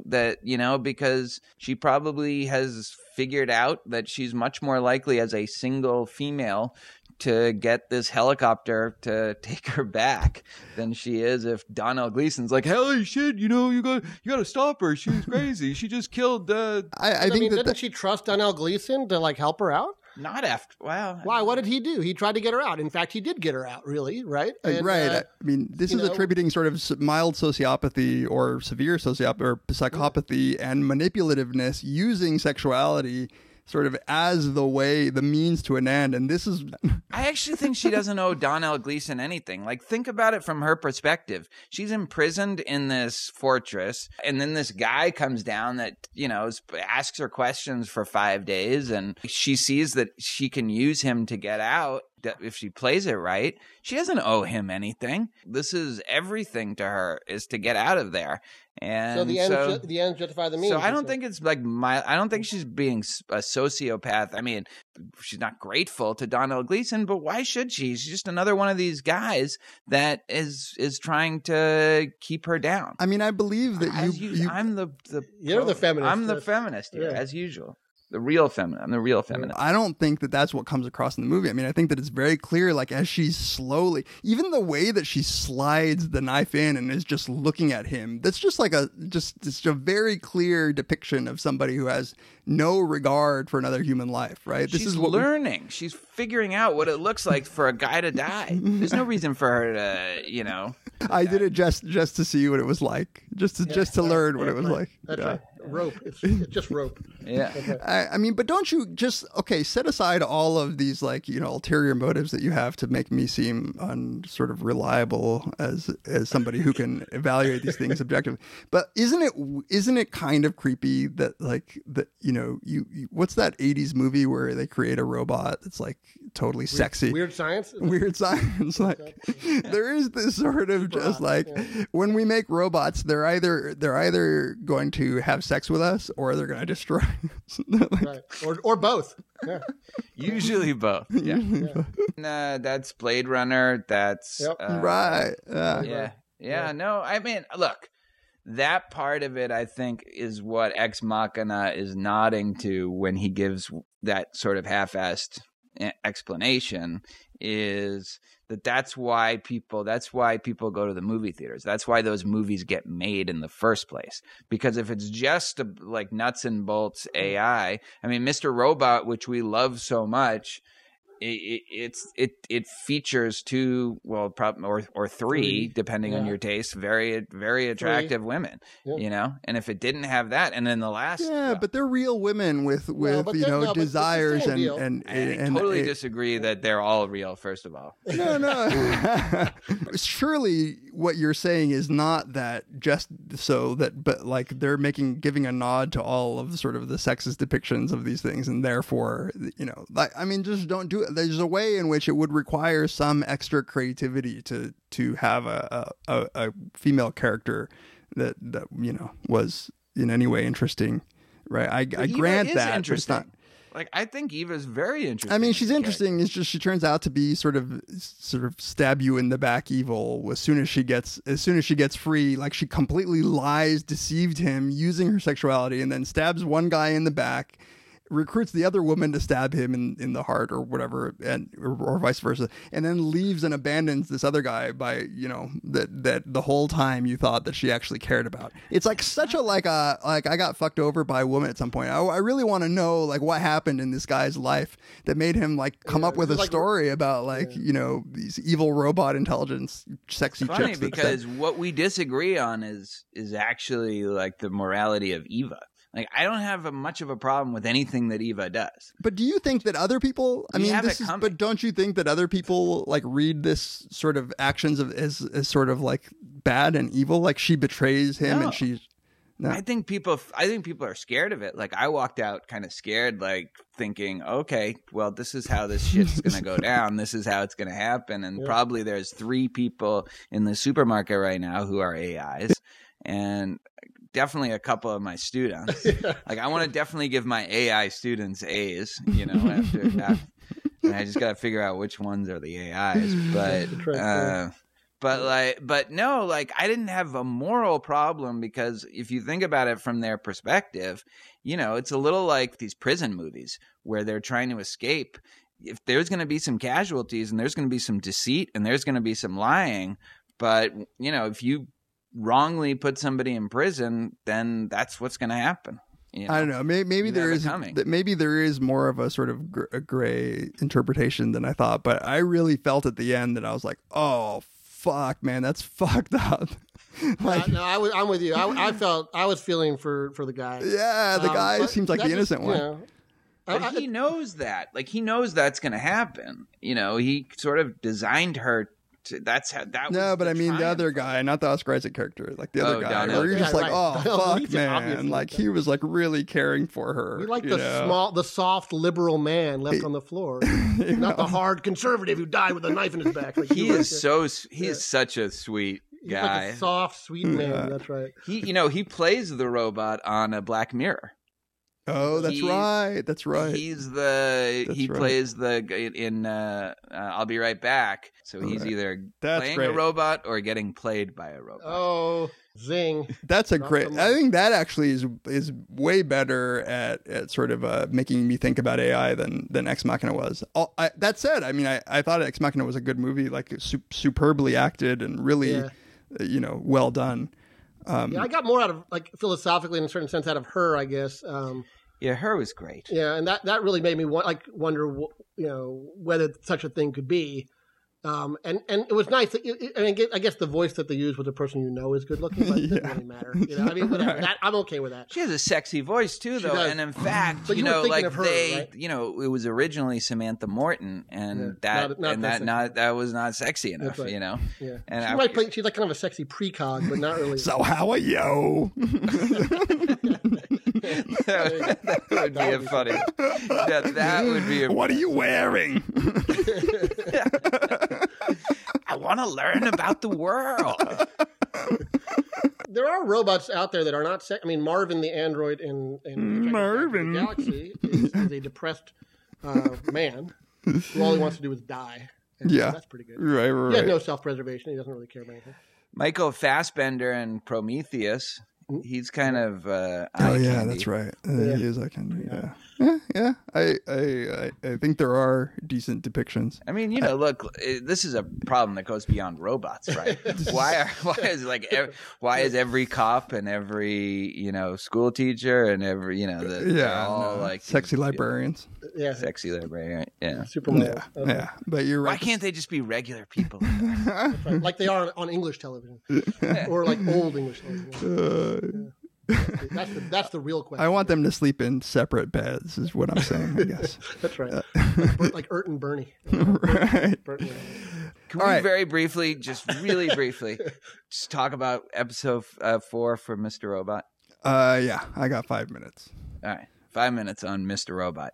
because she probably has figured out that she's much more likely as a single female to get this helicopter to take her back than she is if Donnell Gleeson's like, holy shit, you know, you got to stop her. She's crazy. She just killed. I think didn't she trust Donnell Gleeson to like help her out? Not after. Well, why? What did he do? He tried to get her out. In fact, he did get her out. Really, right? And, right. I mean, this is attributing sort of mild sociopathy or severe sociopathy or psychopathy and manipulativeness using sexuality sort of as the means to an end. And this is... I actually think she doesn't owe Donnell Gleeson anything. Like, think about it from her perspective. She's imprisoned in this fortress, and then this guy comes down that, you know, asks her questions for 5 days, and she sees that she can use him to get out if she plays it right. She doesn't owe him anything. This is everything to her, is to get out of there. And so the ends justify the means. So I don't think it's like I don't think she's being a sociopath. I mean, she's not grateful to Donnell Gleeson, but why should she? She's just another one of these guys that is trying to keep her down. I mean, I believe that you're the feminist. I'm the feminist here, as usual. The real feminist. I'm the real feminist. I don't think that that's what comes across in the movie. I mean, I think that it's very clear, like, as she's slowly, even the way that she slides the knife in and is just looking at him, that's just like it's a very clear depiction of somebody who has no regard for another human life, right? She's learning. She's figuring out what it looks like for a guy to die. There's no reason for her to, you know. I did it just to see what it was like, just to learn what it was like. That's right. Rope. It's just rope. Yeah. Okay. I mean, but don't you just, set aside all of these, like, you know, ulterior motives that you have to make me seem sort of reliable as somebody who can evaluate these things objectively. But isn't it kind of creepy that, like, that, you know, you what's that 80s movie where they create a robot that's like totally sexy? Weird Science? Weird Science. Like, there is this sort of just like, when we make robots, they're either going to have sex with us or they're going to destroy us. Right. Or both. Yeah. Usually both. Yeah. That's Blade Runner. That's right. Yeah. No, I mean, look, that part of it, I think, is what Ex Machina is nodding to when he gives that sort of half-assed explanation is that's why people go to the movie theaters. That's why those movies get made in the first place. Because if it's just like nuts and bolts AI, I mean, Mr. Robot, which we love so much, it features two, well, probably or three, depending on your taste, very very attractive women, you know. And if it didn't have that, and then the last, but they're real women with desires and I totally disagree that they're all real. First of all, no. Surely what you're saying is not that just so that, but like they're giving a nod to all of sort of the sexist depictions of these things, and therefore, you know, like, I mean, just don't do it. There's a way in which it would require some extra creativity to have a female character that you know was in any way interesting, right? I grant that, but it's not. Like, I think Eva's very interesting. I mean, she's interesting. It's just she turns out to be sort of stab you in the back evil as soon as she gets free. Like, she completely lies, deceived him using her sexuality, and then stabs one guy in the back, recruits the other woman to stab him in the heart or whatever, or vice versa, and then leaves and abandons this other guy by, you know, that the whole time you thought that she actually cared about. It's like such a like I got fucked over by a woman at some point. I really want to know like what happened in this guy's life that made him like come up with a story about like, you know, these evil robot intelligence sexy chicks. Funny because what we disagree on is actually like the morality of Eva. Like, I don't have much of a problem with anything that Eva does. But do you think that other people, but don't you think that other people like read this sort of actions as sort of like bad and evil? Like, she betrays him and she's... No. I think people are scared of it. Like, I walked out kind of scared, like thinking, okay, well, this is how this shit's going to go down. This is how it's going to happen. And probably there's 3 people in the supermarket right now who are AIs. And definitely a couple of my students. Like, I want to definitely give my AI students A's, you know, and I just got to figure out which ones are the AIs. But no, like, I didn't have a moral problem because if you think about it from their perspective, you know, it's a little like these prison movies where they're trying to escape. If there's going to be some casualties and there's going to be some deceit and there's going to be some lying, but, you know, if you wrongly put somebody in prison, then that's what's going to happen. You know? I don't know. Maybe there is more of a sort of a gray interpretation than I thought, but I really felt at the end that I was like, oh fuck, man, that's fucked up. Like, no, I'm with you. I was feeling for the guy. Yeah, the guy seems like the innocent one. You know, but he knows that. Like, he knows that's going to happen. You know, he sort of designed her. No, but I mean the other guy, not the Oscar Isaac character, like the other guy, where you're just like, oh fuck, man, like he was like really caring for her. We like the soft liberal man left on the floor, not the hard conservative who died with a knife in his back. Like, he is such a sweet guy, like a soft, sweet man. That's right. He plays the robot on a Black Mirror. Oh, that's right. That's right. He plays in I'll Be Right Back. So he's either playing a robot or getting played by a robot. Oh, zing. That's a great. I think that actually is way better at sort of making me think about AI than Ex Machina was. That said, I mean, I thought Ex Machina was a good movie, like superbly acted and really, well done. I got more out of, like, philosophically in a certain sense out of Her, I guess. Her was great. Yeah, and that really made me wonder, whether such a thing could be. And it was nice. I guess the voice that they used was a person is good looking, but it doesn't really matter. I mean, whatever. Right. I'm okay with that. She has a sexy voice too, though. And in fact, but right? it was originally Samantha Morton, and that was not sexy enough. Right. Yeah. And she's like kind of a sexy precog, but not really. So how are you? that would be funny. That would be. What are you wearing? I want to learn about the world. There are robots out there that are not I mean, Marvin the android in Marvin the Galaxy is a depressed man who all he wants to do is die. And that's pretty good. Right. He has no self-preservation. He doesn't really care about anything. Michael Fassbender in Prometheus. He's kind of that's right. He is eye candy. Yeah. I think there are decent depictions. I mean, look, this is a problem that goes beyond robots, right? why is every cop and every school teacher and every they're all like sexy librarians? Yeah, sexy librarian. Yeah, Superman. Yeah, but you're right. Why can't they just be regular people? Right. Like they are on English television, or like old English television. That's the real question. I want them to sleep in separate beds, is what I'm saying, I guess. That's right. Like Ert and Bernie. Right. Can we very briefly, just really briefly, just talk about episode 4 for Mr. Robot? Yeah, I got 5 minutes. All right, 5 minutes on Mr. Robot.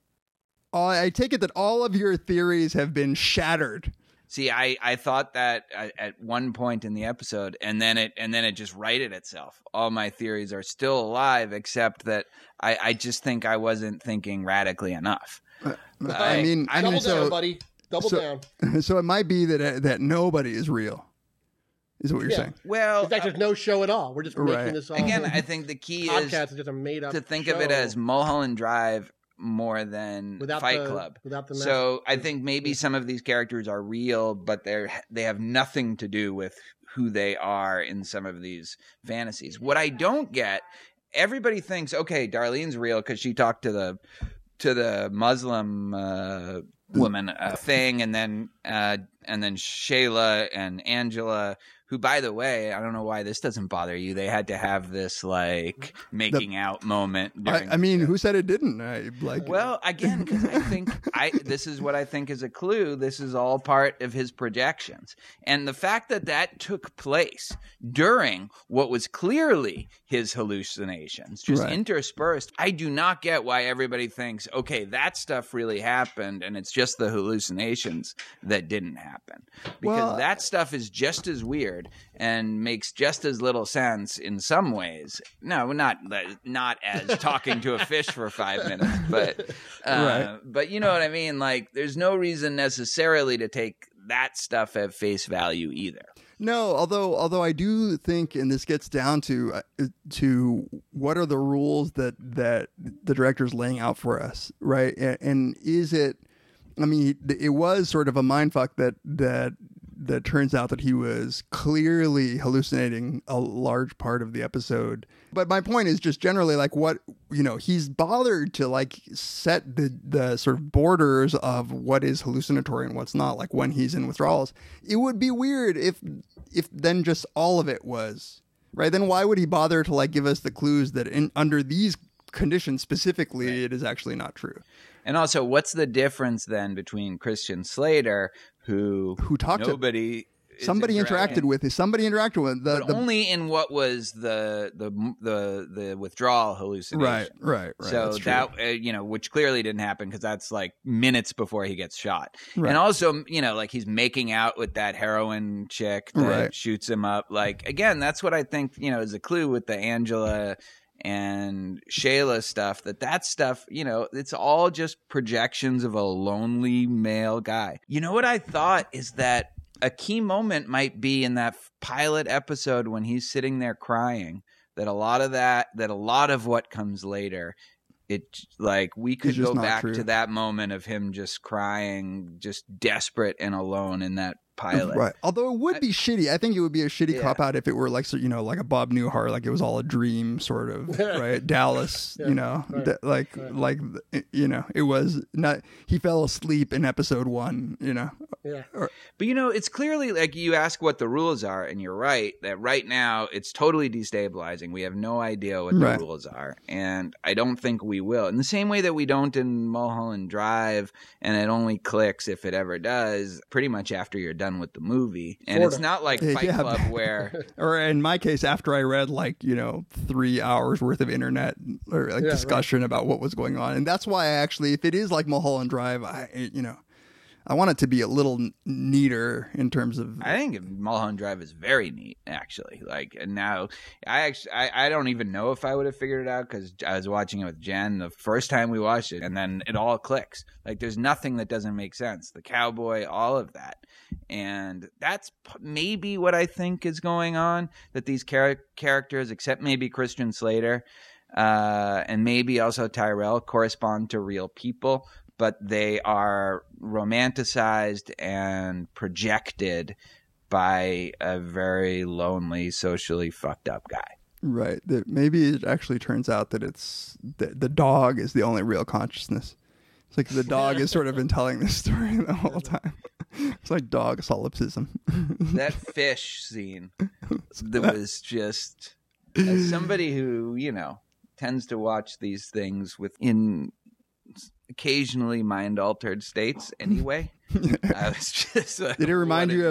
I take it that all of your theories have been shattered. See, I thought that at one point in the episode, and then it just righted itself. All my theories are still alive, except that I just think I wasn't thinking radically enough. I mean, double down, buddy. Double down. So it might be that nobody is real, is what you're saying. Well, in fact, there's no show at all. We're just making this all. Again, I think the key is just a made up to think show. of it as Mulholland Drive more than Fight Club. Without the so I think maybe some of these characters are real, but they have nothing to do with who they are in some of these fantasies. What I don't get, everybody thinks, okay, Darlene's real because she talked to the Muslim woman thing, and then Shayla and Angela, who, by the way, I don't know why this doesn't bother you. They had to have this like making out moment. I mean, who said it didn't? Well, again, because I think this is what I think is a clue. This is all part of his projections, and the fact that took place during what was clearly his hallucinations, just interspersed. I do not get why everybody thinks, okay, that stuff really happened, and it's just the hallucinations that didn't happen, because that stuff is just as weird and makes just as little sense in some ways. No, not as talking to a fish for 5 minutes, but but you know what I mean? Like, there's no reason necessarily to take that stuff at face value either. No, although I do think, and this gets down to what are the rules that the director's laying out for us, right? And is it? I mean, it was sort of a mindfuck that turns out that he was clearly hallucinating a large part of the episode. But my point is just generally like he's bothered to like set the sort of borders of what is hallucinatory and what's not, like when he's in withdrawals. It would be weird if then just all of it was, right? Then why would he bother to like give us the clues that under these conditions specifically it is actually not true? And also, what's the difference then between Christian Slater, who talked nobody somebody interacted with, but only in what was the withdrawal hallucination, right. So that which clearly didn't happen because that's like minutes before he gets shot, and also like he's making out with that heroin chick that shoots him up. Like, again, that's what I think is a clue with the Angela and Shayla stuff, that stuff, it's all just projections of a lonely male guy. You know what I thought is that a key moment might be in that pilot episode when he's sitting there crying, that a lot of what comes later, we could go back to that moment of him just crying, just desperate and alone in that pilot. Right. Although it would be shitty. I think it would be a shitty cop out if it were like, like a Bob Newhart, like it was all a dream sort of, right? Dallas, it was not, he fell asleep in episode 1, Yeah. But it's clearly like you ask what the rules are, and you're right that right now it's totally destabilizing. We have no idea what the rules are, and I don't think we will. In the same way that we don't in Mulholland Drive, and it only clicks if it ever does, pretty much after you're done with the movie. And it's not like Fight Club where, or in my case, after I read 3 hours worth of internet or discussion about what was going on. And that's why if it is like Mulholland Drive, I want it to be a little neater in terms of. I think Mulholland Drive is very neat, actually. And now I don't even know if I would have figured it out because I was watching it with Jen the first time we watched it, and then it all clicks. Like, there's nothing that doesn't make sense. The cowboy, all of that, and that's maybe what I think is going on. That these characters, except maybe Christian Slater, and maybe also Tyrell correspond to real people, but they are romanticized and projected by a very lonely, socially fucked up guy. Right. Maybe it actually turns out that it's the dog is the only real consciousness. It's like the dog has sort of been telling this story the whole time. It's like dog solipsism. That fish scene that was just, as somebody who, you know, tends to watch these things in occasionally mind-altered states anyway. I was just like, Did it remind you of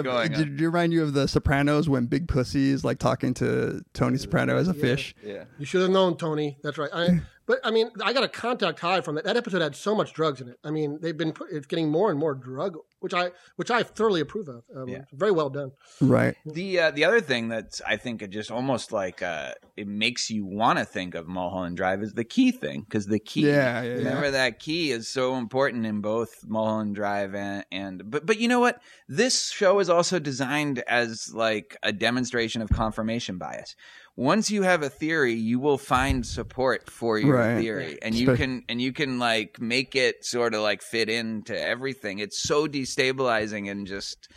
The Sopranos when Big Pussy is like talking to Tony Soprano as a fish? Yeah. You should have known, Tony. That's right. But I mean, I got a contact high from that. That episode had so much drugs in it. I mean, it's getting more and more drug, which I thoroughly approve of. Very well done. Right. The other thing that's, I think, just almost like it makes you want to think of Mulholland Drive is the key thing, because the key. Remember that key is so important in both Mulholland Drive but you know what? This show is also designed as like a demonstration of confirmation bias. Once you have a theory, you will find support for your theory, and you can like make it sort of like fit into everything. It's so destabilizing and just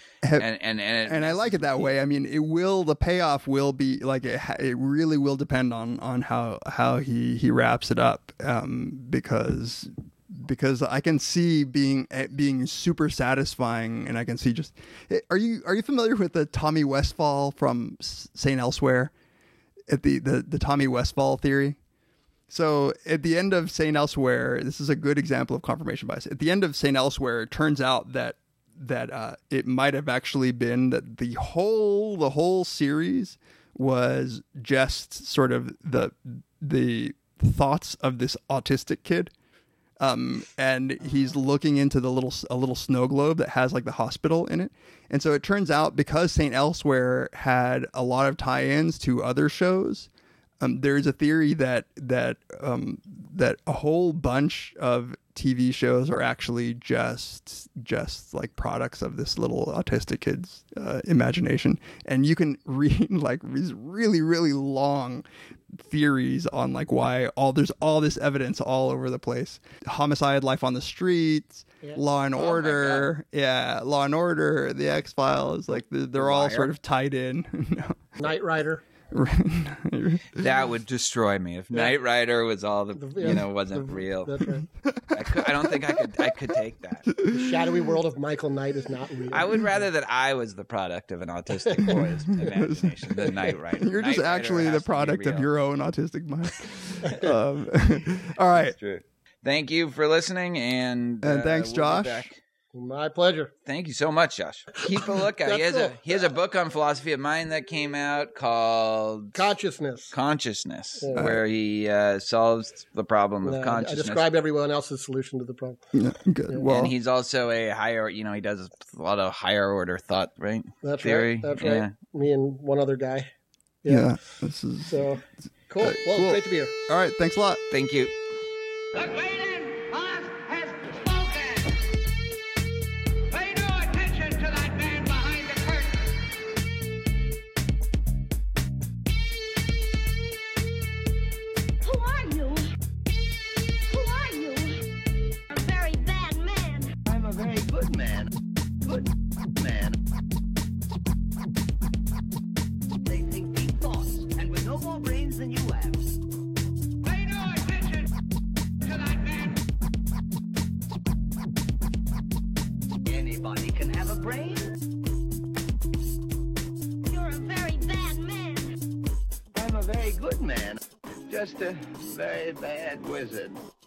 and I like it that way. I mean, the payoff will be like it really will depend on how he wraps it up, because I can see being super satisfying, and I can see just. Are you familiar with the Tommy Westphal from St. Elsewhere? At the Tommy Westphal theory. So at the end of St. Elsewhere, this is a good example of confirmation bias. At the end of St. Elsewhere, it turns out that it might have actually been that the whole series was just sort of the thoughts of this autistic kid. And he's looking into a little snow globe that has like the hospital in it. And so it turns out, because St. Elsewhere had a lot of tie-ins to other shows, there's a theory that a whole bunch of TV shows are actually just like products of this little autistic kid's imagination. And you can read like these really, really long theories on like why there's all this evidence all over the place. Homicide, Life on the Streets, Law and Order, Law and Order, The X-Files, like they're all sort of tied in. Knight Rider. That would destroy me if Knight Rider was all wasn't real. That's right. I don't think I could take that. The shadowy world of Michael Knight is not real. I would rather that I was the product of an autistic boy's imagination than Knight Rider. You're just actually the product of your own autistic mind. All right. That's true. Thank you for listening, and thanks, Josh. My pleasure. Thank you so much, Josh. Keep a lookout. He has a book on philosophy of mind that came out called Consciousness, where he solves the problem of consciousness. I describe everyone else's solution to the problem. Yeah, good. Well, and he's also a higher, he does a lot of higher order thought, right? That's theory. Right. That's right. Me and one other guy. Yeah. This is so cool. Well, cool. Great to be here. All right. Thanks a lot. Thank you. The Cleveland Boss has spoken. Pay no attention to that man behind the curtain. Who are you? Who are you? A very bad man. I'm a very good man. Good man. They think deep thoughts, and with no more brains than you have. Pay no attention to that man. Anybody can have a brain. You're a very bad man. I'm a very good man. Just a very bad wizard.